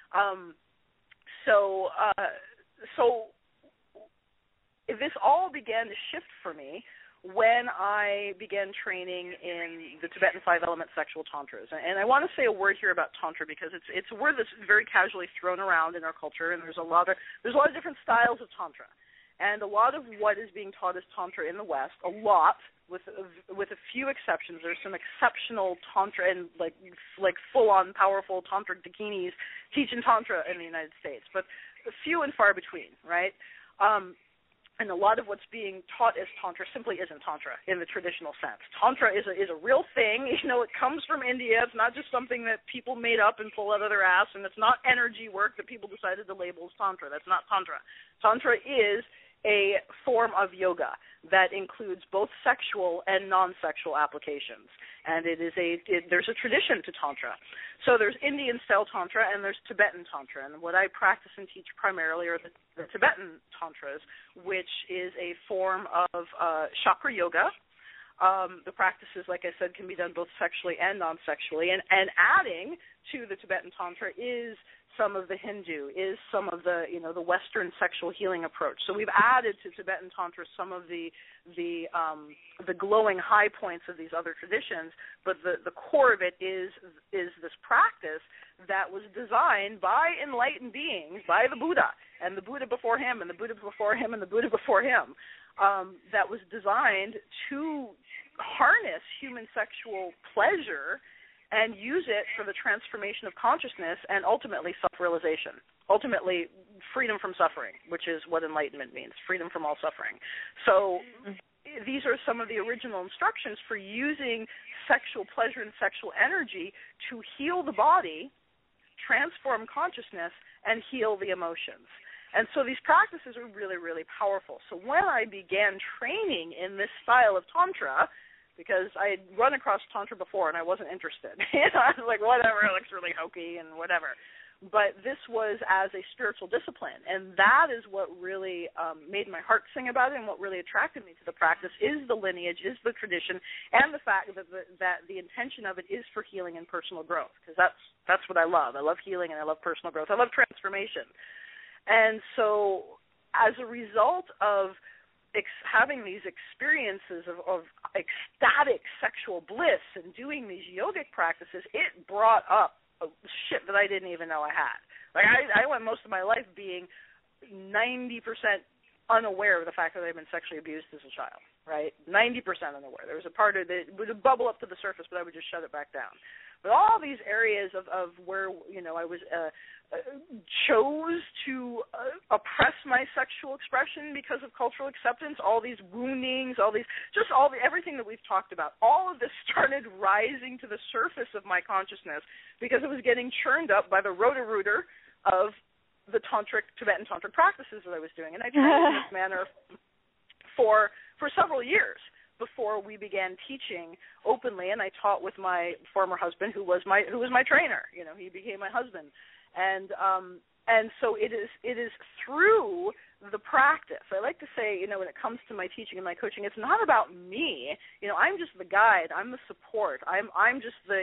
So this all began to shift for me when I began training in the Tibetan 5-element sexual tantras. And I want to say a word here about tantra because it's a word that's very casually thrown around in our culture, and there's a lot of different styles of tantra. And a lot of what is being taught as tantra in the West, a lot, with a few exceptions. There's some exceptional tantra and like full-on powerful tantric dakinis teaching tantra in the United States, but few and far between, right? And a lot of what's being taught as tantra simply isn't tantra in the traditional sense. Tantra is a real thing. You know, it comes from India. It's not just something that people made up and pull out of their ass, and it's not energy work that people decided to label as tantra. That's not tantra. Tantra is a form of yoga that includes both sexual and non-sexual applications, and there's a tradition to tantra. So there's Indian-style tantra and there's Tibetan tantra, and what I practice and teach primarily are the Tibetan tantras, which is a form of chakra yoga. The practices, like I said, can be done both sexually and non-sexually, and adding to the Tibetan tantra is some of the Hindu, is some of the the Western sexual healing approach. So we've added to Tibetan tantra some of the glowing high points of these other traditions, but the core of it is this practice that was designed by enlightened beings, by the Buddha, and the Buddha before him, and the Buddha before him, and the Buddha before him, that was designed to harness human sexual pleasure and use it for the transformation of consciousness and ultimately self-realization, ultimately freedom from suffering, which is what enlightenment means, freedom from all suffering. So these are some of the original instructions for using sexual pleasure and sexual energy to heal the body, transform consciousness, and heal the emotions. And so these practices are really, really powerful. So when I began training in this style of Tantra, because I had run across Tantra before and I wasn't interested. I was like, whatever, it looks really hokey and whatever. But this was as a spiritual discipline, and that is what really made my heart sing about it, and what really attracted me to the practice is the lineage, is the tradition, and the fact that the intention of it is for healing and personal growth, because that's what I love. I love healing and I love personal growth. I love transformation. And so as a result of having these experiences of ecstatic sexual bliss and doing these yogic practices, it brought up shit that I didn't even know I had. Like I went most of my life being 90% unaware of the fact that I'd been sexually abused as a child, right? 90% unaware. There was a part of it would bubble up to the surface, but I would just shut it back down. But all these areas of where, I was chose to oppress my sexual expression because of cultural acceptance, all these woundings, everything that we've talked about, all of this started rising to the surface of my consciousness because it was getting churned up by the roto-rooter of the Tibetan tantric practices that I was doing. And I trained in this manner for several years before we began teaching openly, and I taught with my former husband, who was my trainer. He became my husband, and so it is through the practice. I like to say, when it comes to my teaching and my coaching, it's not about me. I'm just the guide. I'm the support. I'm just the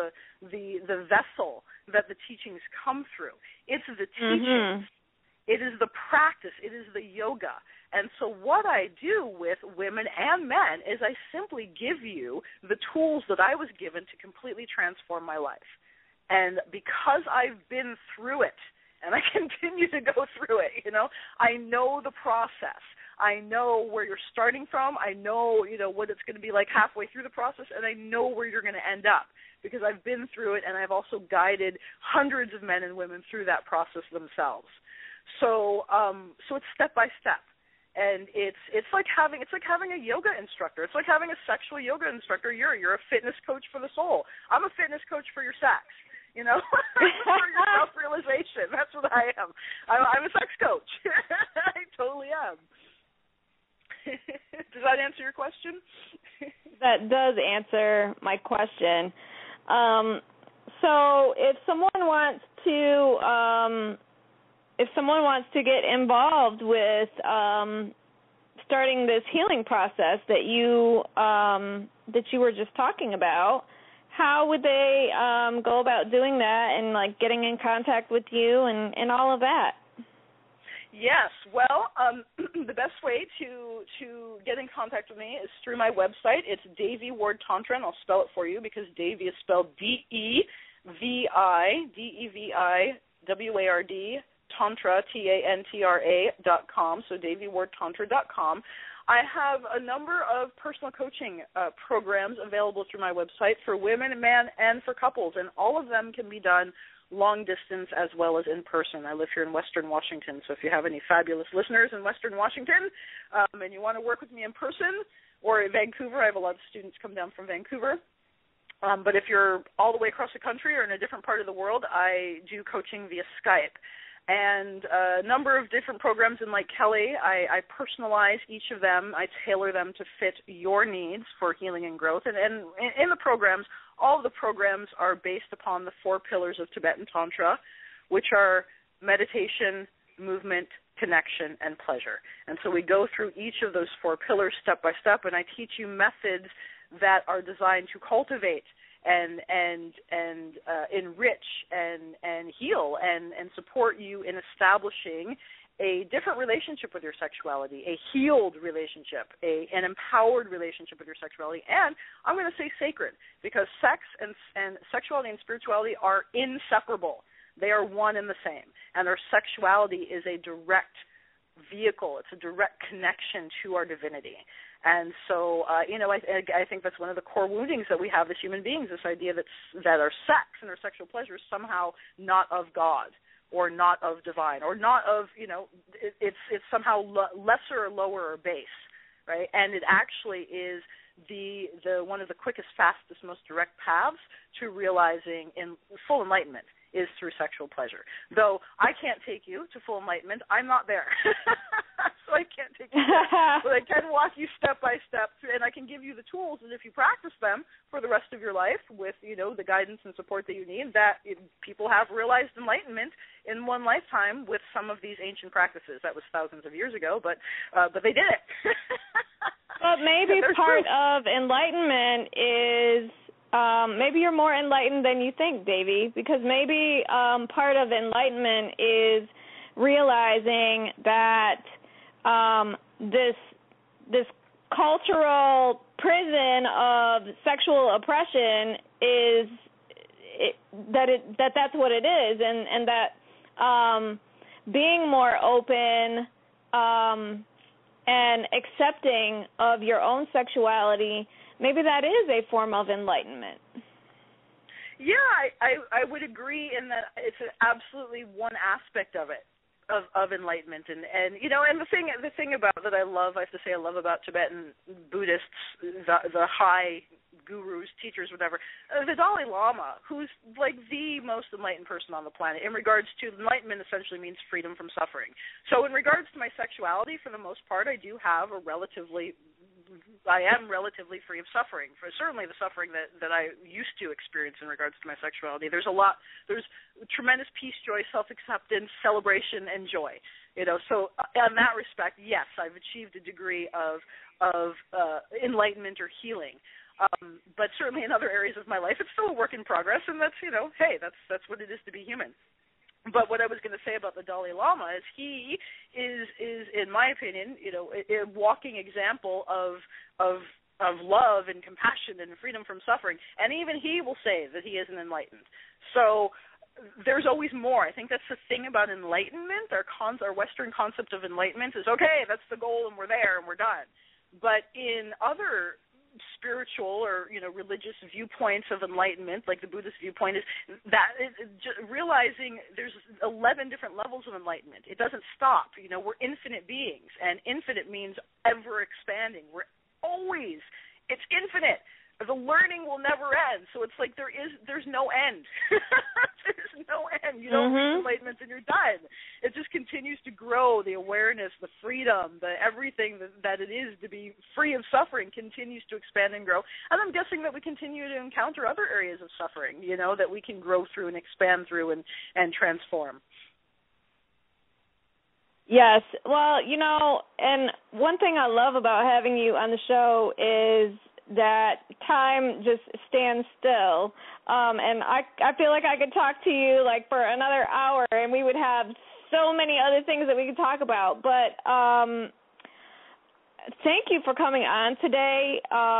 vessel that the teachings come through. It's the teachings. It is the practice. It is the yoga. And so what I do with women and men is I simply give you the tools that I was given to completely transform my life. And because I've been through it, and I continue to go through it, I know the process. I know where you're starting from. I know, what it's going to be like halfway through the process, and I know where you're going to end up because I've been through it, and I've also guided hundreds of men and women through that process themselves. So it's step by step. And it's like having a yoga instructor. It's like having a sexual yoga instructor. You're a fitness coach for the soul. I'm a fitness coach for your sex. for your self-realization. That's what I am. I'm a sex coach. I totally am. Does that answer your question? That does answer my question. So if someone wants to get involved with starting this healing process that you were just talking about, how would they go about doing that and like getting in contact with you and all of that? Yes. Well, the best way to get in contact with me is through my website. It's Devi Ward Tantra, and I'll spell it for you because Devi is spelled DEVI, DEVIWARD, Tantra, TANTRA.com, so DeviWardTantra.com. I have a number of personal coaching programs available through my website for women, men, and for couples, and all of them can be done long distance as well as in person. I live here in Western Washington, so if you have any fabulous listeners in Western Washington and you want to work with me in person, or in Vancouver, I have a lot of students come down from Vancouver. But if you're all the way across the country or in a different part of the world, I do coaching via Skype. And a number of different programs in like Kelly, I personalize each of them. I tailor them to fit your needs for healing and growth. And in the programs, all of the programs are based upon the 4 pillars of Tibetan Tantra, which are meditation, movement, connection, and pleasure. And so we go through each of those 4 pillars step by step, and I teach you methods that are designed to cultivate and enrich and heal and support you in establishing a different relationship with your sexuality, a healed relationship, an empowered relationship with your sexuality, and I'm going to say sacred, because sex and sexuality and spirituality are inseparable. They are one and the same, and our sexuality is a direct vehicle. It's a direct connection to our divinity. And so, I think that's one of the core woundings that we have as human beings, this idea that our sex and our sexual pleasure is somehow not of God, or not of divine, or not of, it's somehow lesser or lower or base, right? And it actually is the one of the quickest, fastest, most direct paths to realizing in full enlightenment is through sexual pleasure. Though I can't take you to full enlightenment, I'm not there. So I can't take you there. But I can walk you step by step, and I can give you the tools, and if you practice them for the rest of your life with, the guidance and support that you need, that people have realized enlightenment in one lifetime with some of these ancient practices. That was thousands of years ago, but they did it. But maybe part of enlightenment is maybe you're more enlightened than you think, Devi, because maybe part of enlightenment is realizing that this cultural prison of sexual oppression is that's what it is, and that being more open and accepting of your own sexuality, maybe that is a form of enlightenment. Yeah, I would agree in that it's absolutely one aspect of it, of enlightenment, and the thing about that I love about Tibetan Buddhists, the high gurus, teachers, whatever, the Dalai Lama, who's like the most enlightened person on the planet. In regards to enlightenment, essentially means freedom from suffering. So in regards to my sexuality, for the most part, I am relatively free of suffering, for certainly the suffering that I used to experience in regards to my sexuality. There's tremendous peace, joy, self-acceptance, celebration, and joy. So in that respect, yes, I've achieved a degree of enlightenment or healing. But certainly in other areas of my life, it's still a work in progress, and that's, hey, that's what it is to be human. But what I was going to say about the Dalai Lama is he is in my opinion, a walking example of love and compassion and freedom from suffering. And even he will say that he isn't enlightened. So there's always more. I think that's the thing about enlightenment. Our Western concept of enlightenment is, okay, that's the goal and we're there and we're done. But in other spiritual or religious viewpoints of enlightenment, like the Buddhist viewpoint, is that realizing there's 11 different levels of enlightenment. It doesn't stop. We're infinite beings, and infinite means ever expanding. It's infinite. the learning will never end. So it's like there's no end. There's no end. You don't reach enlightenment and you're done. It just continues to grow. The awareness, the freedom, the everything that it is to be free of suffering continues to expand and grow. And I'm guessing that we continue to encounter other areas of suffering, that we can grow through and expand through and transform. Yes. Well, and one thing I love about having you on the show is that time just stands still. And I feel like I could talk to you like for another hour and we would have so many other things that we could talk about. But thank you for coming on today.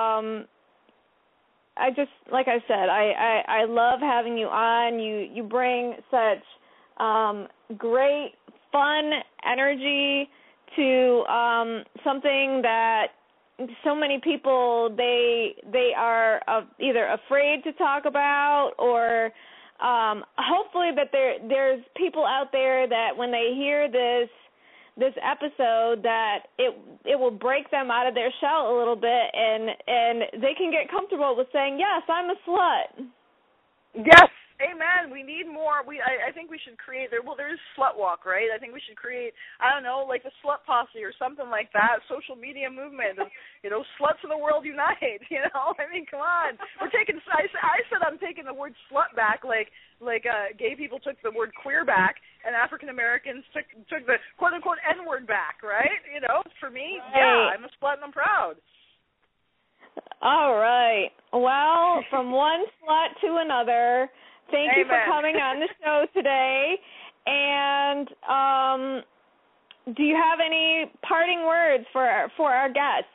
I just, like I said, I love having you on. You bring such great fun energy to something that so many people they are either afraid to talk about, or hopefully that there's people out there that when they hear this episode that it will break them out of their shell a little bit and they can get comfortable with saying, yes, I'm a slut. Yes. Amen. We need more. I think we should create there's Slut Walk, right? I think we should create, I don't know, like the Slut Posse or something like that, social media movement of, sluts of the world unite, I mean, come on. I said I'm taking the word slut back like gay people took the word queer back and African Americans took the quote unquote N-word back, right? For me, yeah, I'm a slut and I'm proud. All right. Well, from one slut to another. Thank you for coming on the show today. And do you have any parting words for our guests?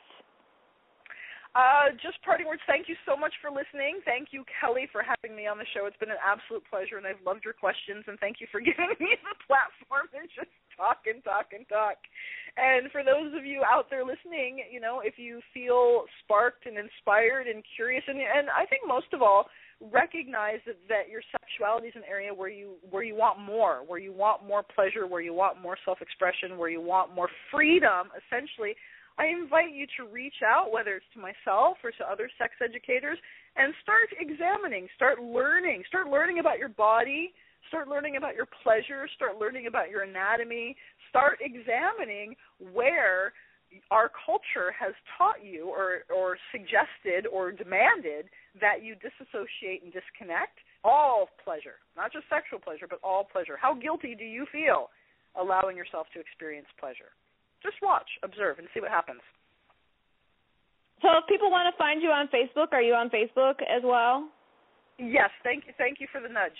Just parting words. Thank you so much for listening. Thank you, Kelly, for having me on the show. It's been an absolute pleasure, and I've loved your questions. And thank you for giving me the platform to just talk and talk and talk. And for those of you out there listening, if you feel sparked and inspired and curious, and I think most of all, recognize that your sexuality is an area where you want more pleasure, where you want more self-expression, where you want more freedom, essentially, I invite you to reach out, whether it's to myself or to other sex educators, and start examining, start learning about your body, start learning about your pleasure, start learning about your anatomy, start examining where our culture has taught you or suggested or demanded that you disassociate and disconnect all pleasure, not just sexual pleasure, but all pleasure. How guilty do you feel allowing yourself to experience pleasure? Just watch, observe, and see what happens. So if people want to find you on Facebook, are you on Facebook as well? Yes, thank you for the nudge.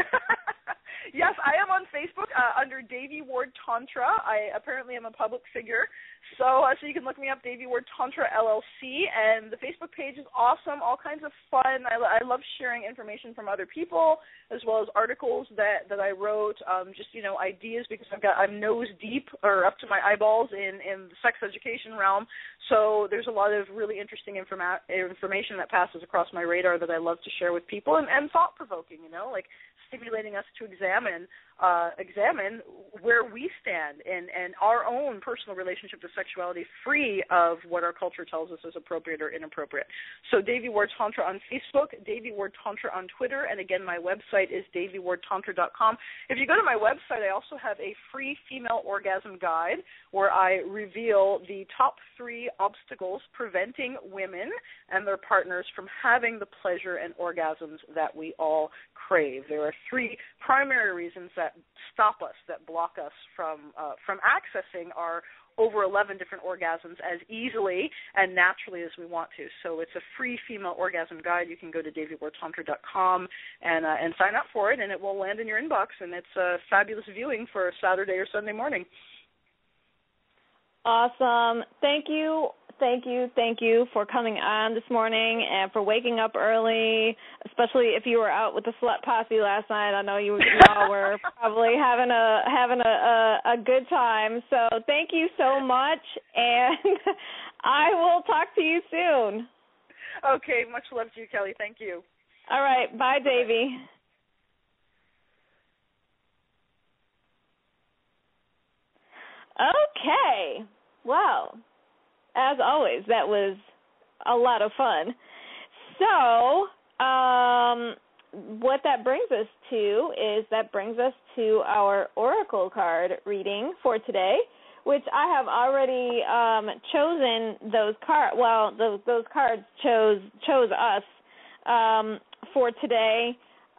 Yes, I am on Facebook under Davy Ward Tantra. I apparently am a public figure, so you can look me up, Davy Ward Tantra LLC, and the Facebook page is awesome, all kinds of fun. I love sharing information from other people, as well as articles that I wrote, just ideas, because I'm nose deep or up to my eyeballs in the sex education realm. So there's a lot of really interesting information that passes across my radar that I love to share with people, and thought provoking, like stimulating us to examine where we stand and our own personal relationship to sexuality, free of what our culture tells us is appropriate or inappropriate. So Davy Ward Tantra on Facebook, Davy Ward Tantra on Twitter, and again, my website is davywardtantra.com. If you go to my website, I also have a free female orgasm guide where I reveal the top 3 obstacles preventing women and their partners from having the pleasure and orgasms that we all crave. There are 3 primary reasons that stop us, that block us from accessing our over 11 different orgasms as easily and naturally as we want to. So it's a free female orgasm guide. You can go to davywardtantra.com and sign up for it, and it will land in your inbox, and it's a fabulous viewing for Saturday or Sunday morning. Awesome. Thank you for coming on this morning and for waking up early, especially if you were out with the Slut Posse last night. I know you all were probably having a good time. So thank you so much, and I will talk to you soon. Okay, much love to you, Kelly. Thank you. All right. Bye, Davy. Okay. Well, as always, that was a lot of fun. So, what that brings us to is our oracle card reading for today, which I have already chosen those cards. Well, those cards chose us for today.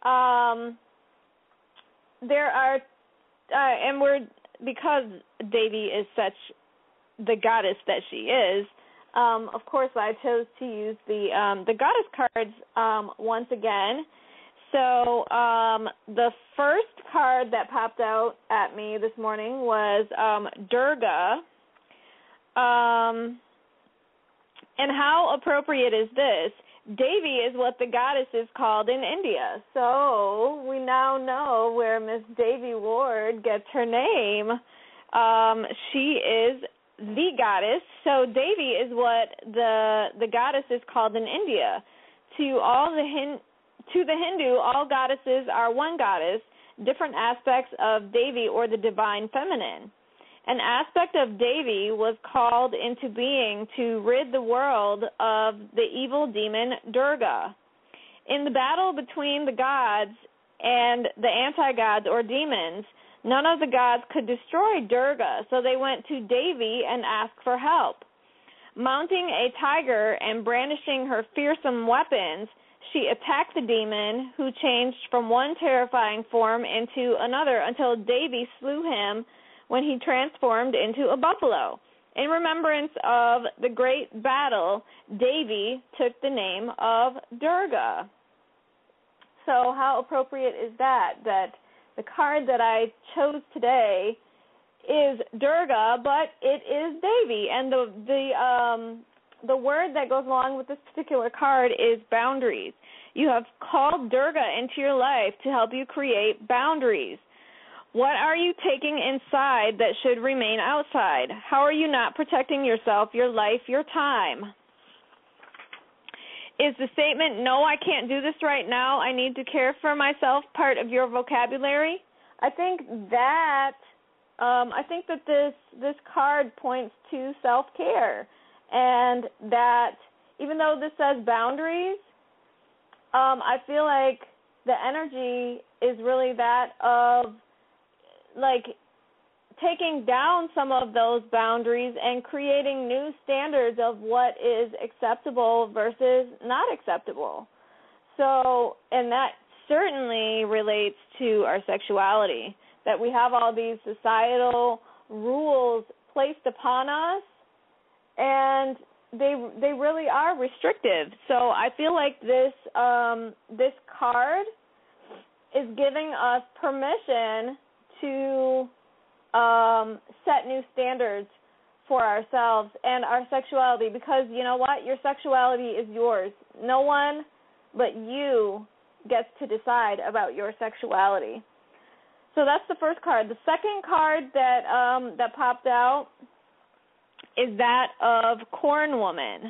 There are, and we're, because Devi is such the goddess that she is. Of course, I chose to use the goddess cards once again. So the first card that popped out at me this morning was Durga. And how appropriate is this? Devi is what the goddess is called in India. So we now know where Miss Devi Ward gets her name. She is the goddess. So Devi is what the goddess is called in India. To the Hindu, all goddesses are one goddess, different aspects of Devi or the divine feminine. An aspect of Devi was called into being to rid the world of the evil demon Durga. In the battle between the gods and the anti-gods or demons, none of the gods could destroy Durga, so they went to Devi and asked for help. Mounting a tiger and brandishing her fearsome weapons, she attacked the demon, who changed from one terrifying form into another until Devi slew him when he transformed into a buffalo. In remembrance of the great battle, Devi took the name of Durga. So how appropriate is that the card that I chose today is Durga, but it is Devi, and the word that goes along with this particular card is boundaries. You have called Durga into your life to help you create boundaries. What are you taking inside that should remain outside? How are you not protecting yourself, your life, your time? Is the statement, no, I can't do this right now, I need to care for myself, part of your vocabulary? I think that this card points to self-care, and that even though this says boundaries, I feel like the energy is really that of like taking down some of those boundaries and creating new standards of what is acceptable versus not acceptable. So, and that certainly relates to our sexuality, that we have all these societal rules placed upon us, and they really are restrictive. So I feel like this card is giving us permission to set new standards for ourselves and our sexuality, because you know what? Your sexuality is yours. No one but you gets to decide about your sexuality. So that's the first card. The second card that popped out is that of Corn Woman.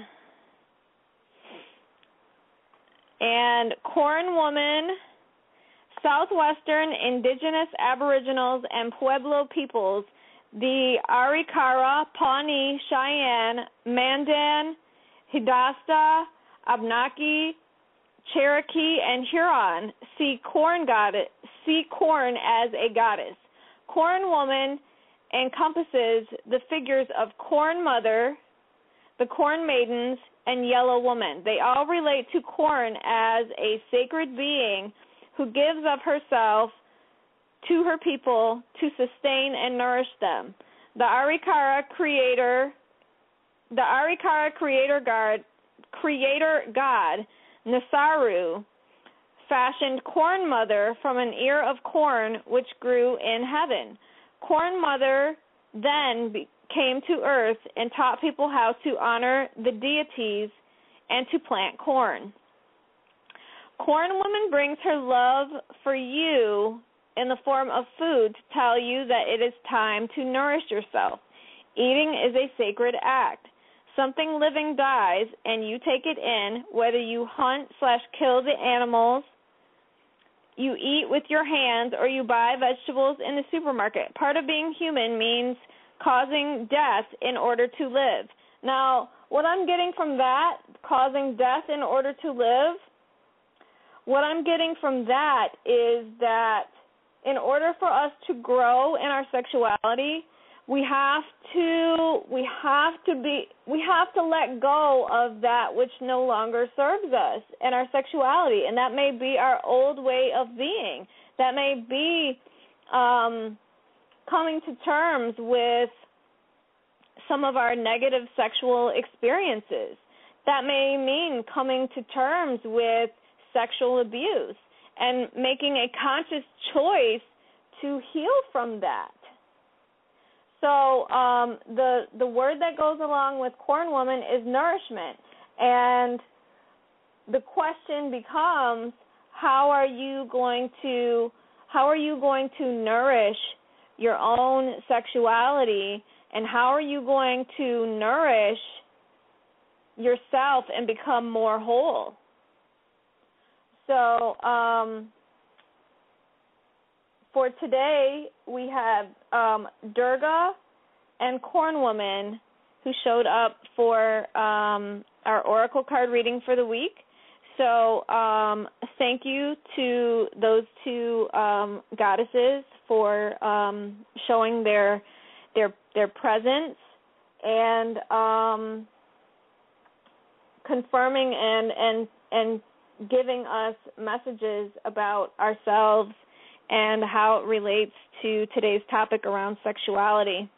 And Corn Woman, Southwestern Indigenous Aboriginals and Pueblo peoples, the Arikara, Pawnee, Cheyenne, Mandan, Hidasta, Abenaki, Cherokee, and Huron see corn as a goddess. Corn Woman encompasses the figures of Corn Mother, the Corn Maidens, and Yellow Woman. They all relate to corn as a sacred being who gives of herself to her people to sustain and nourish them. The Arikara creator god Nasaru fashioned Corn Mother from an ear of corn which grew in heaven. Corn Mother then came to earth and taught people how to honor the deities and to plant corn. Corn Woman brings her love for you in the form of food to tell you that it is time to nourish yourself. Eating is a sacred act. Something living dies and you take it in, whether you hunt/kill the animals, you eat with your hands, or you buy vegetables in the supermarket. Part of being human means causing death in order to live. Now, what I'm getting from that, causing death in order to live, what I'm getting from that is that in order for us to grow in our sexuality, we have to let go of that which no longer serves us in our sexuality, and that may be our old way of being. That may be coming to terms with some of our negative sexual experiences. That may mean coming to terms with sexual abuse and making a conscious choice to heal from that. So the word that goes along with Corn Woman is nourishment. And the question becomes, how are you going to nourish your own sexuality, and how are you going to nourish yourself and become more whole? So for today, we have Durga and Corn Woman who showed up for our oracle card reading for the week. So thank you to those two goddesses for showing their presence and confirming and giving us messages about ourselves and how it relates to today's topic around sexuality.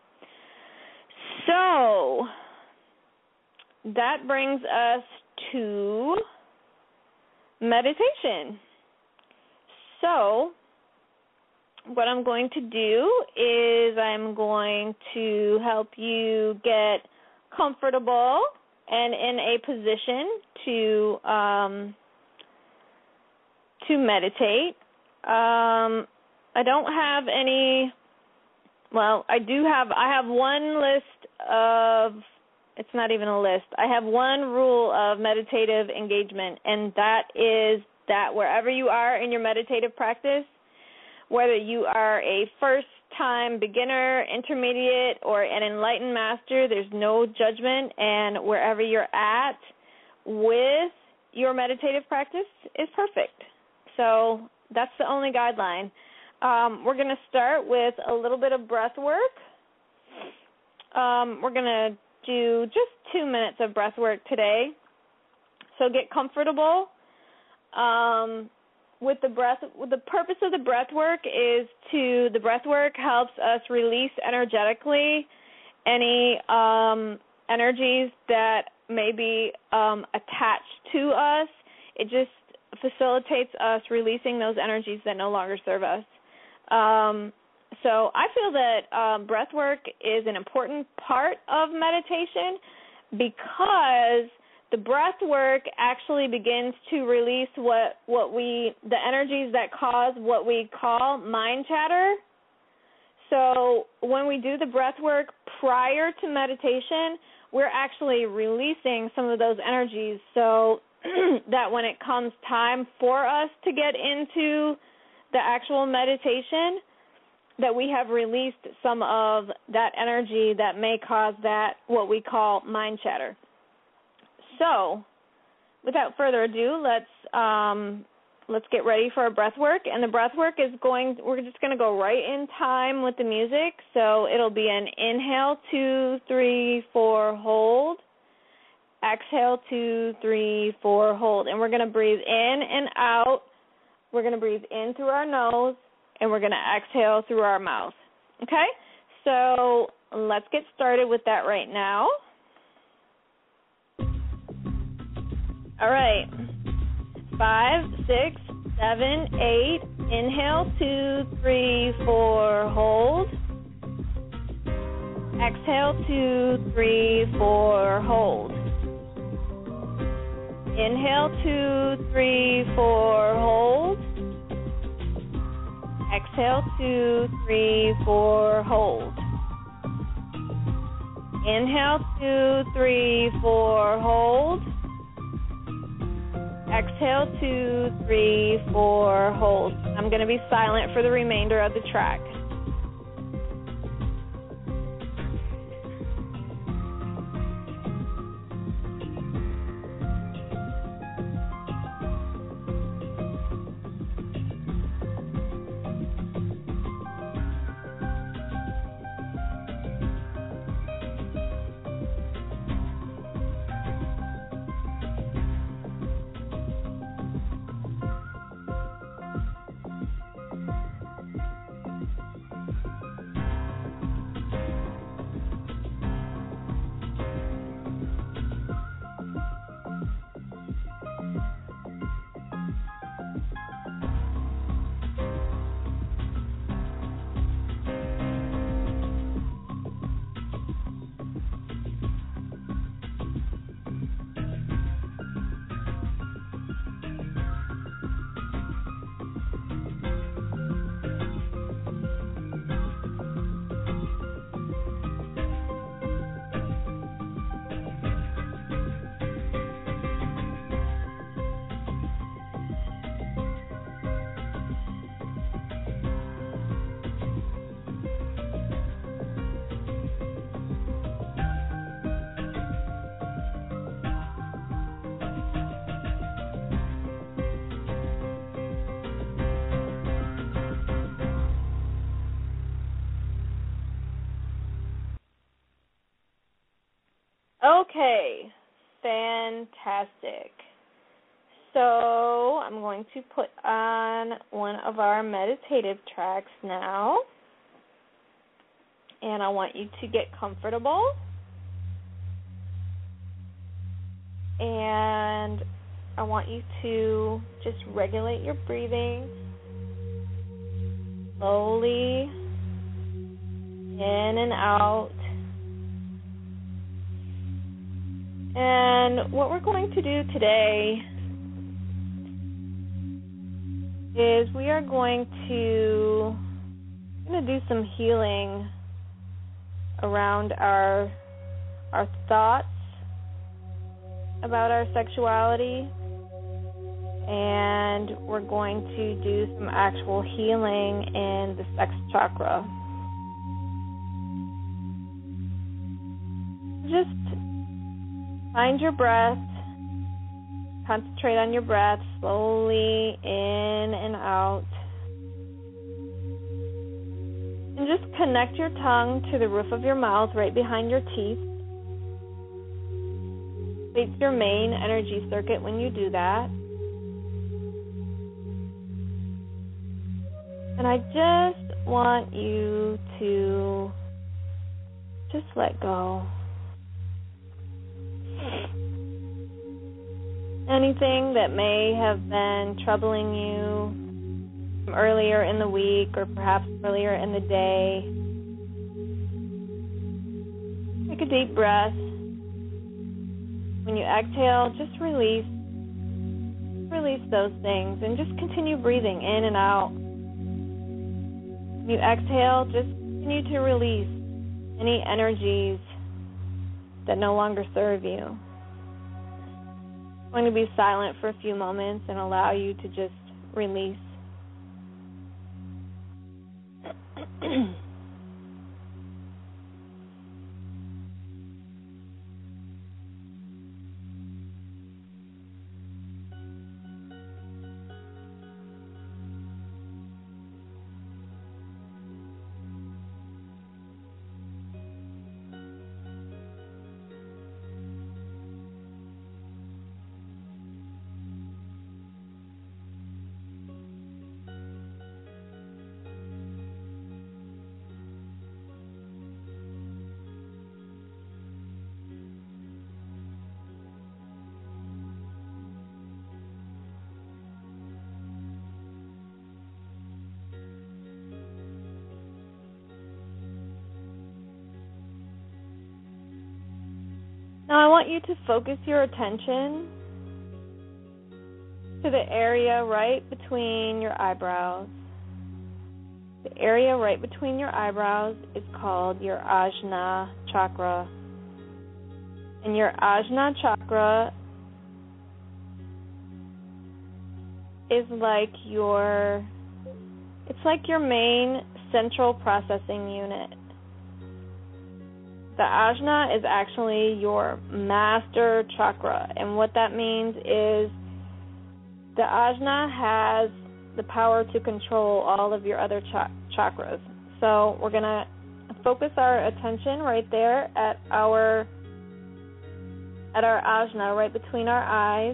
So that brings us to meditation. So what I'm going to do is I'm going to help you get comfortable and in a position to meditate. I don't have any, well, I have one list of, it's not even a list. I have one rule of meditative engagement, and that is that wherever you are in your meditative practice, whether you are a first-time beginner, intermediate, or an enlightened master, there's no judgment, and wherever you're at with your meditative practice is perfect. So that's the only guideline. We're going to start with a little bit of breath work. We're going to do just 2 minutes of breath work today. So get comfortable. With the purpose of the breath work is the breath work helps us release energetically any energies that may be attached to us. It just facilitates us releasing those energies that no longer serve us. So I feel that breath work is an important part of meditation because the breath work actually begins to release the energies that cause what we call mind chatter. So when we do the breath work prior to meditation, we're actually releasing some of those energies so that when it comes time for us to get into the actual meditation, that we have released some of that energy that may cause that, what we call mind chatter. So, without further ado, let's get ready for our breath work. And the breath work we're just going to go right in time with the music. So it'll be an inhale, 2, 3, 4, hold. Exhale, 2, 3, 4, hold. And we're going to breathe in and out. We're going to breathe in through our nose, and we're going to exhale through our mouth. Okay? So let's get started with that right now. All right. 5, 6, 7, 8. Inhale, 2, 3, 4, hold. Exhale, 2, 3, 4, hold. Inhale, 2, 3, 4, hold. Exhale, 2, 3, 4, hold. Inhale, 2, 3, 4, hold. Exhale, 2, 3, 4, hold. I'm going to be silent for the remainder of the track. Okay, fantastic. So I'm going to put on one of our meditative tracks now. And I want you to get comfortable. And I want you to just regulate your breathing. Slowly in and out. And what we're going to do today is we are going to do some healing around our thoughts about our sexuality, and we're going to do some actual healing in the sex chakra. Just find your breath. Concentrate on your breath, slowly in and out. And just connect your tongue to the roof of your mouth right behind your teeth. It's your main energy circuit when you do that. And I just want you to just let go. Anything that may have been troubling you earlier in the week or perhaps earlier in the day, take a deep breath. When you exhale, just release those things and just continue breathing in and out. When you exhale, just continue to release any energies that no longer serve you. I'm going to be silent for a few moments and allow you to just release. Now I want you to focus your attention to the area right between your eyebrows. The area right between your eyebrows is called your Ajna chakra. And your Ajna chakra is like your main central processing unit. The Ajna is actually your master chakra, and what that means is the Ajna has the power to control all of your other chakras. So we're going to focus our attention right there at our Ajna, right between our eyes.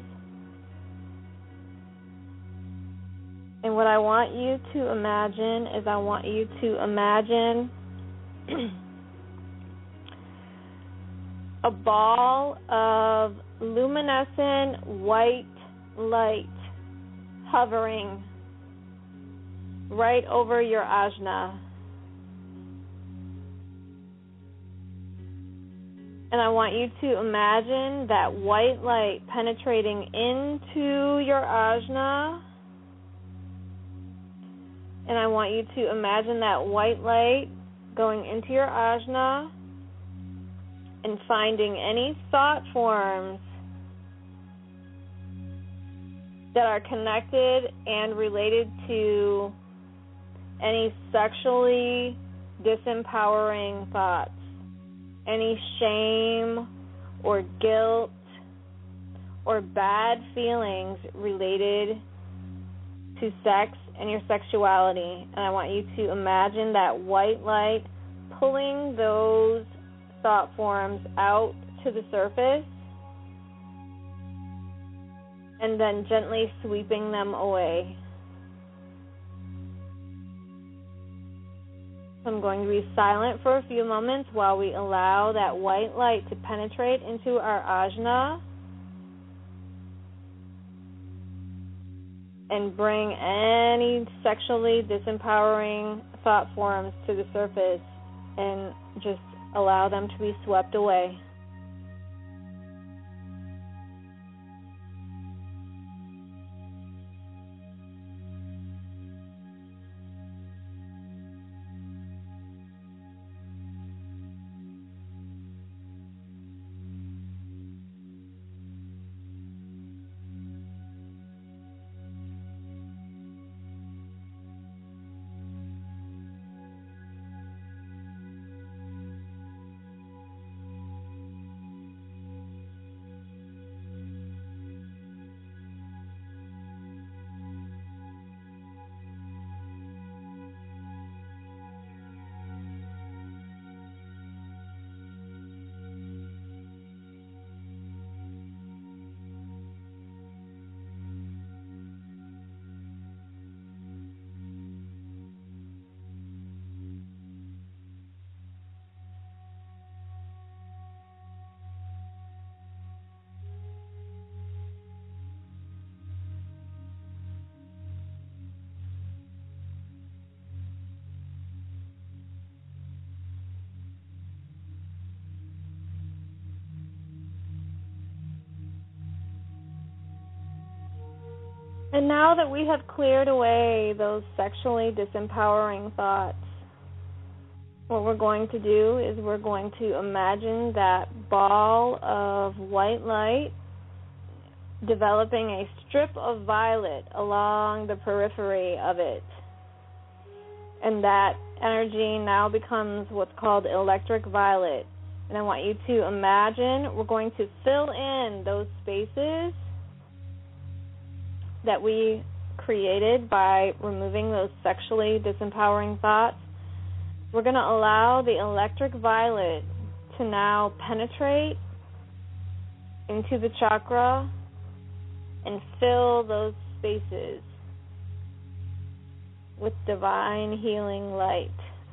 And what I want you to imagine is a ball of luminescent white light hovering right over your Ajna. And I want you to imagine that white light penetrating into your Ajna. And I want you to imagine that white light going into your Ajna and finding any thought forms that are connected and related to any sexually disempowering thoughts, any shame or guilt or bad feelings related to sex and your sexuality. And I want you to imagine that white light pulling those thought forms out to the surface and then gently sweeping them away. So I'm going to be silent for a few moments while we allow that white light to penetrate into our ajna and bring any sexually disempowering thought forms to the surface and just allow them to be swept away. And now that we have cleared away those sexually disempowering thoughts, what we're going to do is we're going to imagine that ball of white light developing a strip of violet along the periphery of it. And that energy now becomes what's called electric violet. And I want you to imagine we're going to fill in those spaces that we created by removing those sexually disempowering thoughts. We're going to allow the electric violet to now penetrate into the chakra and fill those spaces with divine healing light.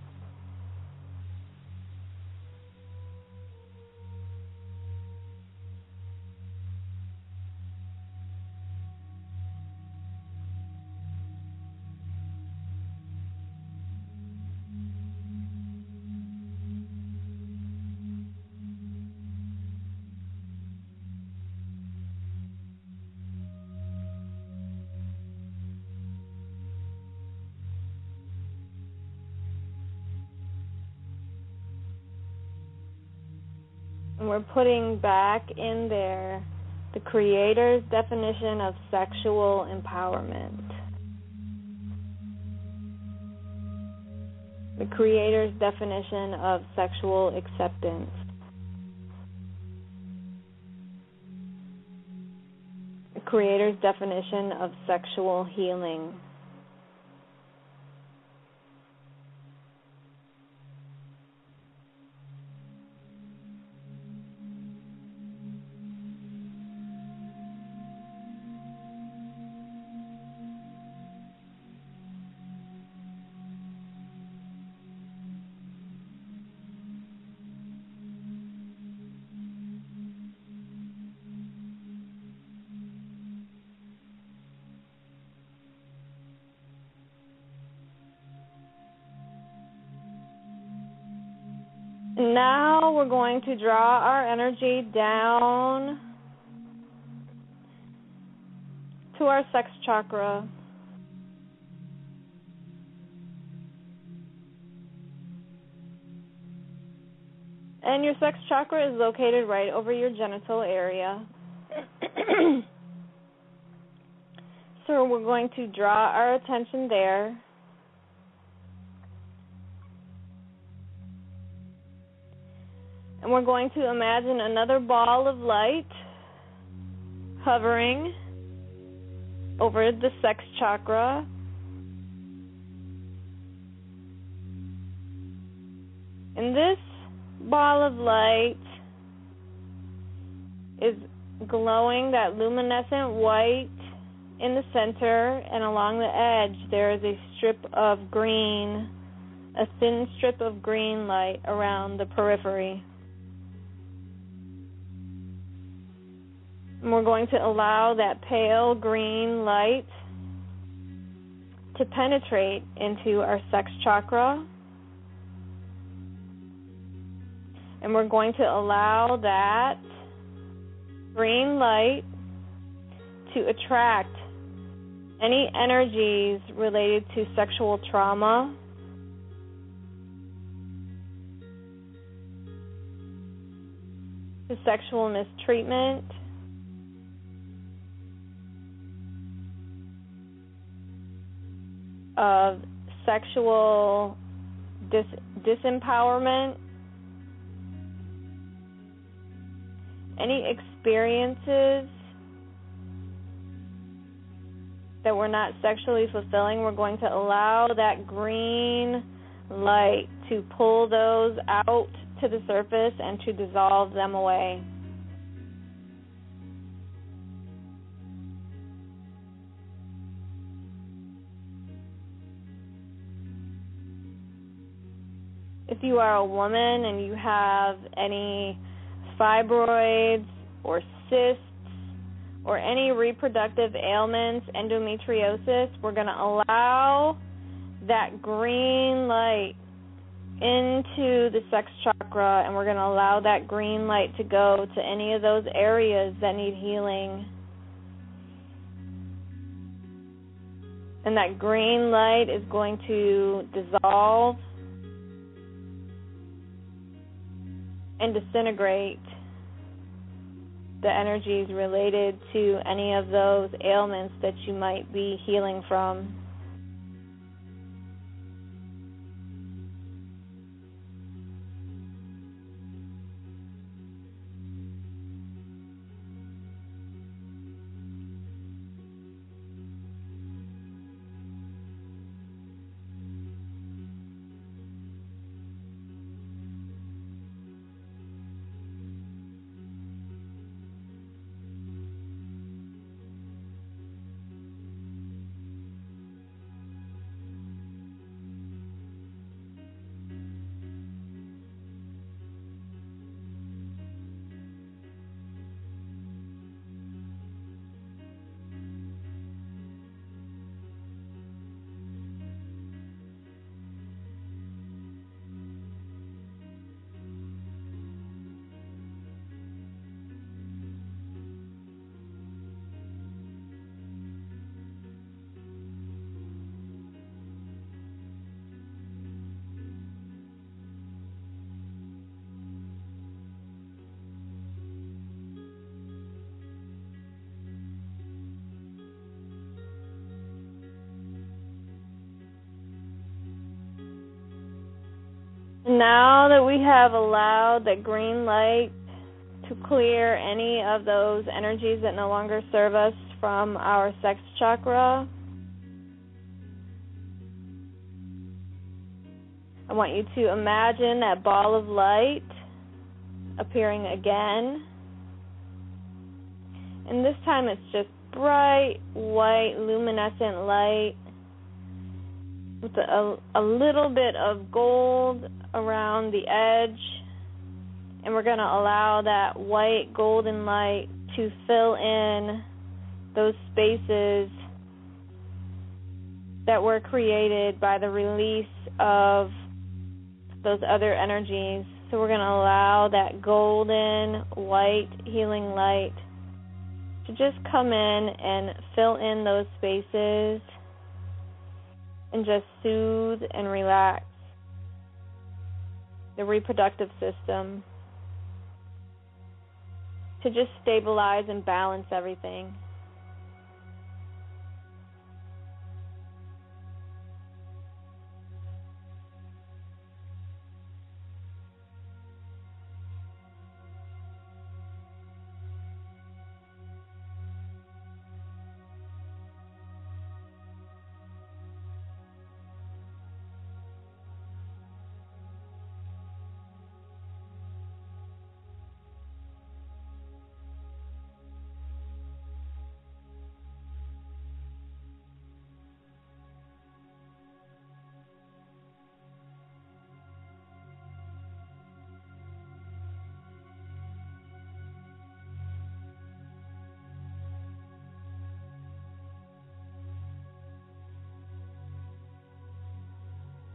And we're putting back in there the Creator's definition of sexual empowerment. The Creator's definition of sexual acceptance. The Creator's definition of sexual healing. Now we're going to draw our energy down to our sex chakra. And your sex chakra is located right over your genital area. So we're going to draw our attention there. And we're going to imagine another ball of light hovering over the sex chakra. And this ball of light is glowing that luminescent white in the center, and along the edge there is a strip of green, a thin strip of green light around the periphery. And we're going to allow that pale green light to penetrate into our sex chakra. And we're going to allow that green light to attract any energies related to sexual trauma, to sexual mistreatment, of sexual disempowerment, any experiences that were not sexually fulfilling. We're going to allow that green light to pull those out to the surface and to dissolve them away. If you are a woman and you have any fibroids or cysts or any reproductive ailments, endometriosis, we're going to allow that green light into the sex chakra, and we're going to allow that green light to go to any of those areas that need healing. And that green light is going to dissolve and disintegrate the energies related to any of those ailments that you might be healing from. Now that we have allowed that green light to clear any of those energies that no longer serve us from our sex chakra, I want you to imagine that ball of light appearing again. And this time it's just bright, white, luminescent light with a little bit of gold around the edge. And we're going to allow that white golden light to fill in those spaces that were created by the release of those other energies. So we're going to allow that golden white healing light to just come in and fill in those spaces and just soothe and relax the reproductive system, to just stabilize and balance everything.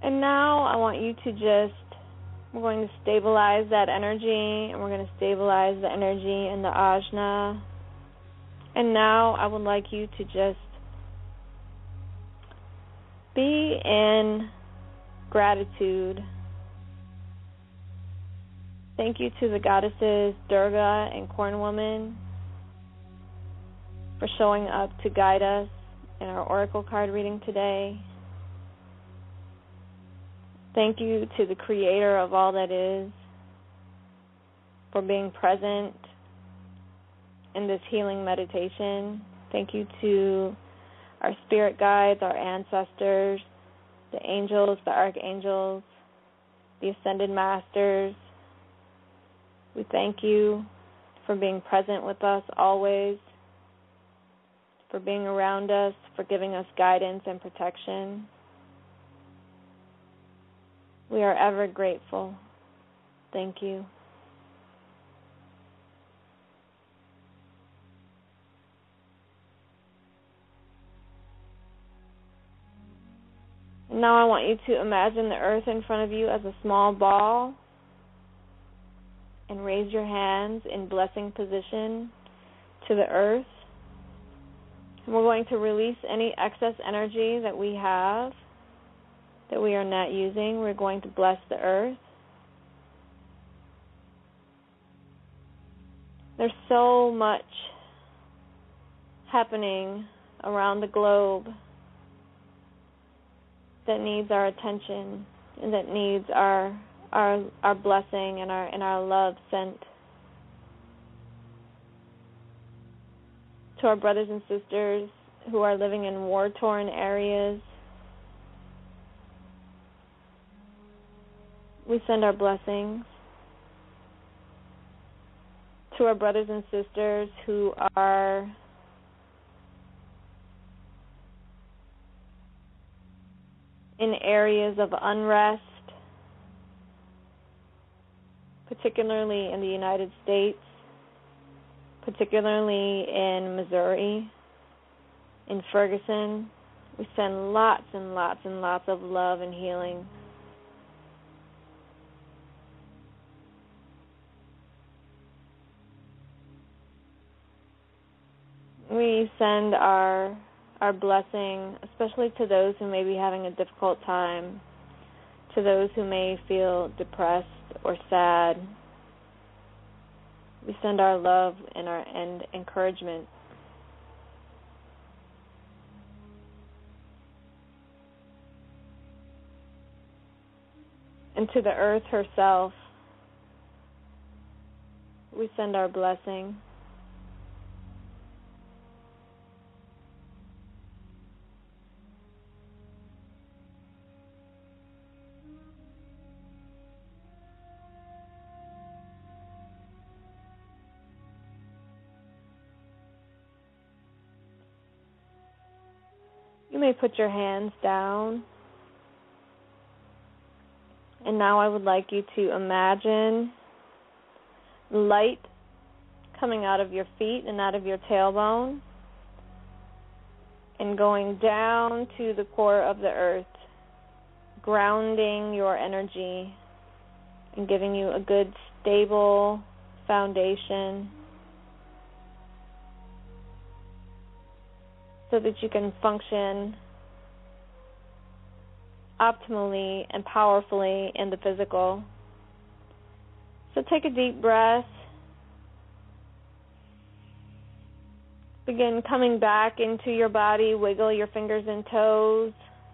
And now I want you to we're going to stabilize that energy, and we're going to stabilize the energy in the ajna. And now I would like you to just be in gratitude. Thank you to the goddesses Durga and Corn Woman for showing up to guide us in our oracle card reading today. Thank you to the creator of all that is for being present in this healing meditation. Thank you to our spirit guides, our ancestors, the angels, the archangels, the ascended masters. We thank you for being present with us always, for being around us, for giving us guidance and protection. We are ever grateful. Thank you. Now I want you to imagine the earth in front of you as a small ball and raise your hands in blessing position to the earth. And we're going to release any excess energy that we have that we are not using. We're going to bless the earth. There's so much happening around the globe that needs our attention and that needs our blessing and our love sent. To our brothers and sisters who are living in war-torn areas, we send our blessings. To our brothers and sisters who are in areas of unrest, particularly in the United States, particularly in Missouri, in Ferguson, we send lots and lots and lots of love and healing. We send our blessing, especially to those who may be having a difficult time, to those who may feel depressed or sad. We send our love and encouragement. And to the earth herself, we send our blessing. You may put your hands down. And now I would like you to imagine light coming out of your feet and out of your tailbone and going down to the core of the earth, grounding your energy and giving you a good, stable foundation so that you can function optimally and powerfully in the physical. So take a deep breath. Begin coming back into your body. Wiggle your fingers and toes.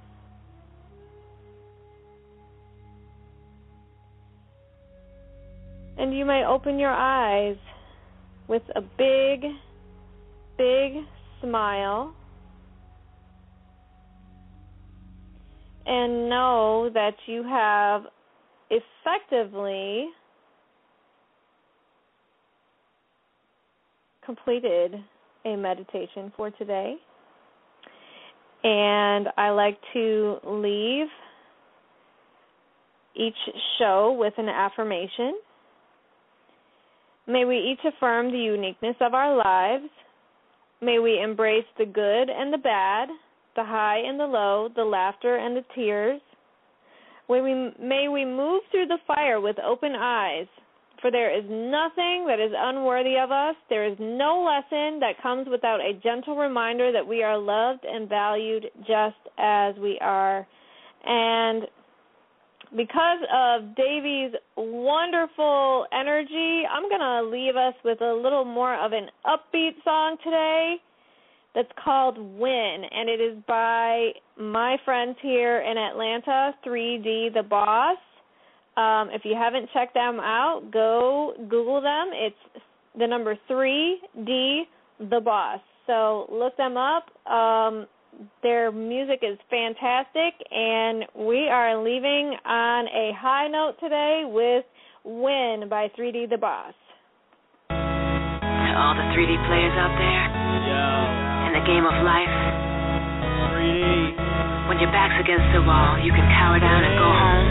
And you may open your eyes with a big, big smile. And know that you have effectively completed a meditation for today. And I like to leave each show with an affirmation. May we each affirm the uniqueness of our lives. May we embrace the good and the bad, the high and the low, the laughter and the tears. May we move through the fire with open eyes, for there is nothing that is unworthy of us. There is no lesson that comes without a gentle reminder that we are loved and valued just as we are. And because of Davey's wonderful energy, I'm going to leave us with a little more of an upbeat song today that's called Win, and it is by my friends here in Atlanta, 3D The Boss. If you haven't checked them out, go Google them. It's the number 3D The Boss. So look them up. Their music is fantastic, and we are leaving on a high note today with Win by 3D The Boss. To all the 3D players out there in the game of life, 3D. When your back's against the wall, you can cower down and go home,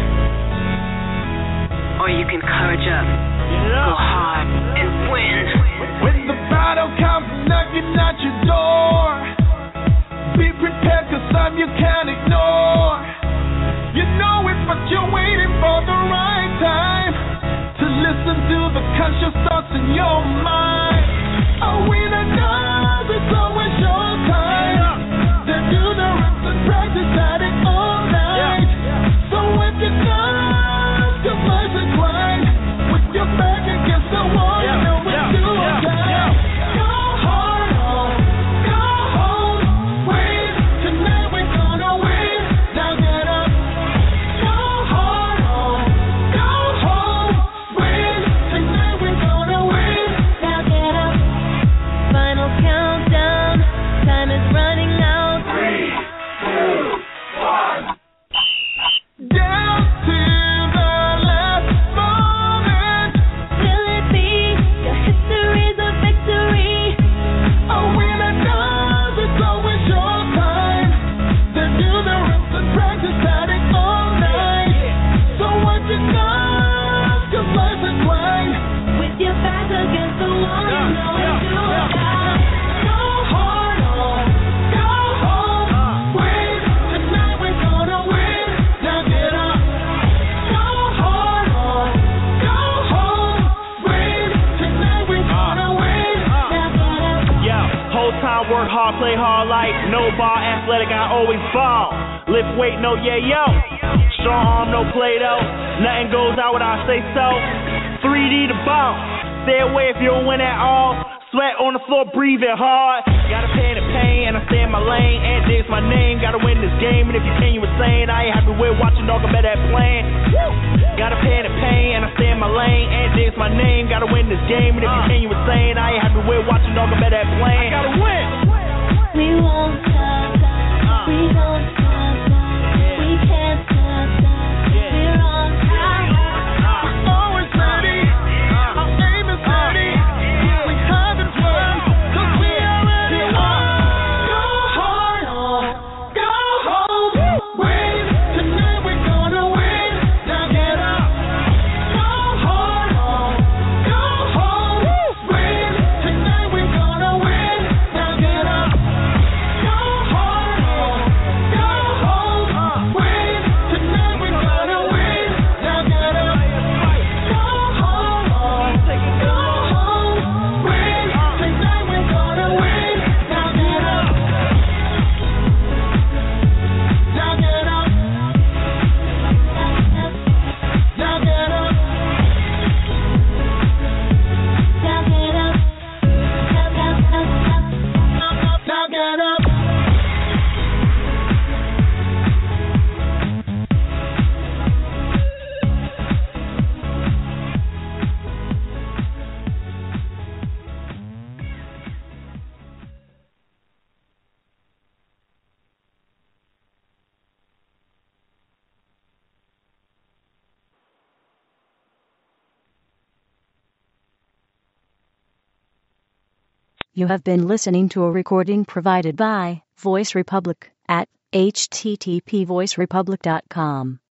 or you can courage up, go hard, and win. When the battle comes knocking at your door, be prepared, 'cause some you can't ignore. You know it, but you're waiting for the right time to listen to the conscious thoughts in your mind. A winner knows it's always your time. Then do the reps and practice at it all night. So if you come to life and grind, with your back against the wall, you know it's do or die. Go hard on, go home, win. Tonight we're gonna win. Now get up. Go hard on, go home, win. Tonight we're gonna win. Now get up. Final countdown. Time is running out. 3, 2, 1. Down to the last moment. Will it be your history's a victory? A winner knows it's always your time. Then do the reps and practice at it all night. So what you know, 'cause life's a grind. With your back against the wall, you know it's do or die. Go hard on, go home, win. Tonight we're gonna win. Now get up. Go hard on, go home, win. Tonight we're gonna win. Now get up. Yeah, whole time work hard, play hard like no ball athletic, I always ball. Lift weight, no yeah, yo. Strong arm, no Play-Doh. Nothing goes out without I say so. 3D The Boss. Stay away if you don't win at all. Sweat on the floor, breathing hard. Gotta pay the pain, and I stay in my lane. And dig's my name, gotta win this game. And if you can, you insane. I ain't happy with watching dog, I bet that playing. Gotta pay the pain, and I stay in my lane. And dig's my name, gotta win this game. And if you can, you insane. I ain't happy with watching dog, I bet that playing. I gotta win. We won't stop. We don't stop. We can't stop. We're on top. Always ready. Our aim is steady. We haven't won, 'cause we already won. Go hard on, go home, win. Tonight we're gonna win. Now get up. Go hard on, go home, win. Tonight we're gonna win. Now get up. Go hard on, go home, win. Tonight we're gonna win. Now get up. Go hard on, go home, win. Tonight we're gonna win. Now get up. Now get up. Now get up. Now get up. Now get up. You have been listening to a recording provided by Voice Republic at http://voicerepublic.com.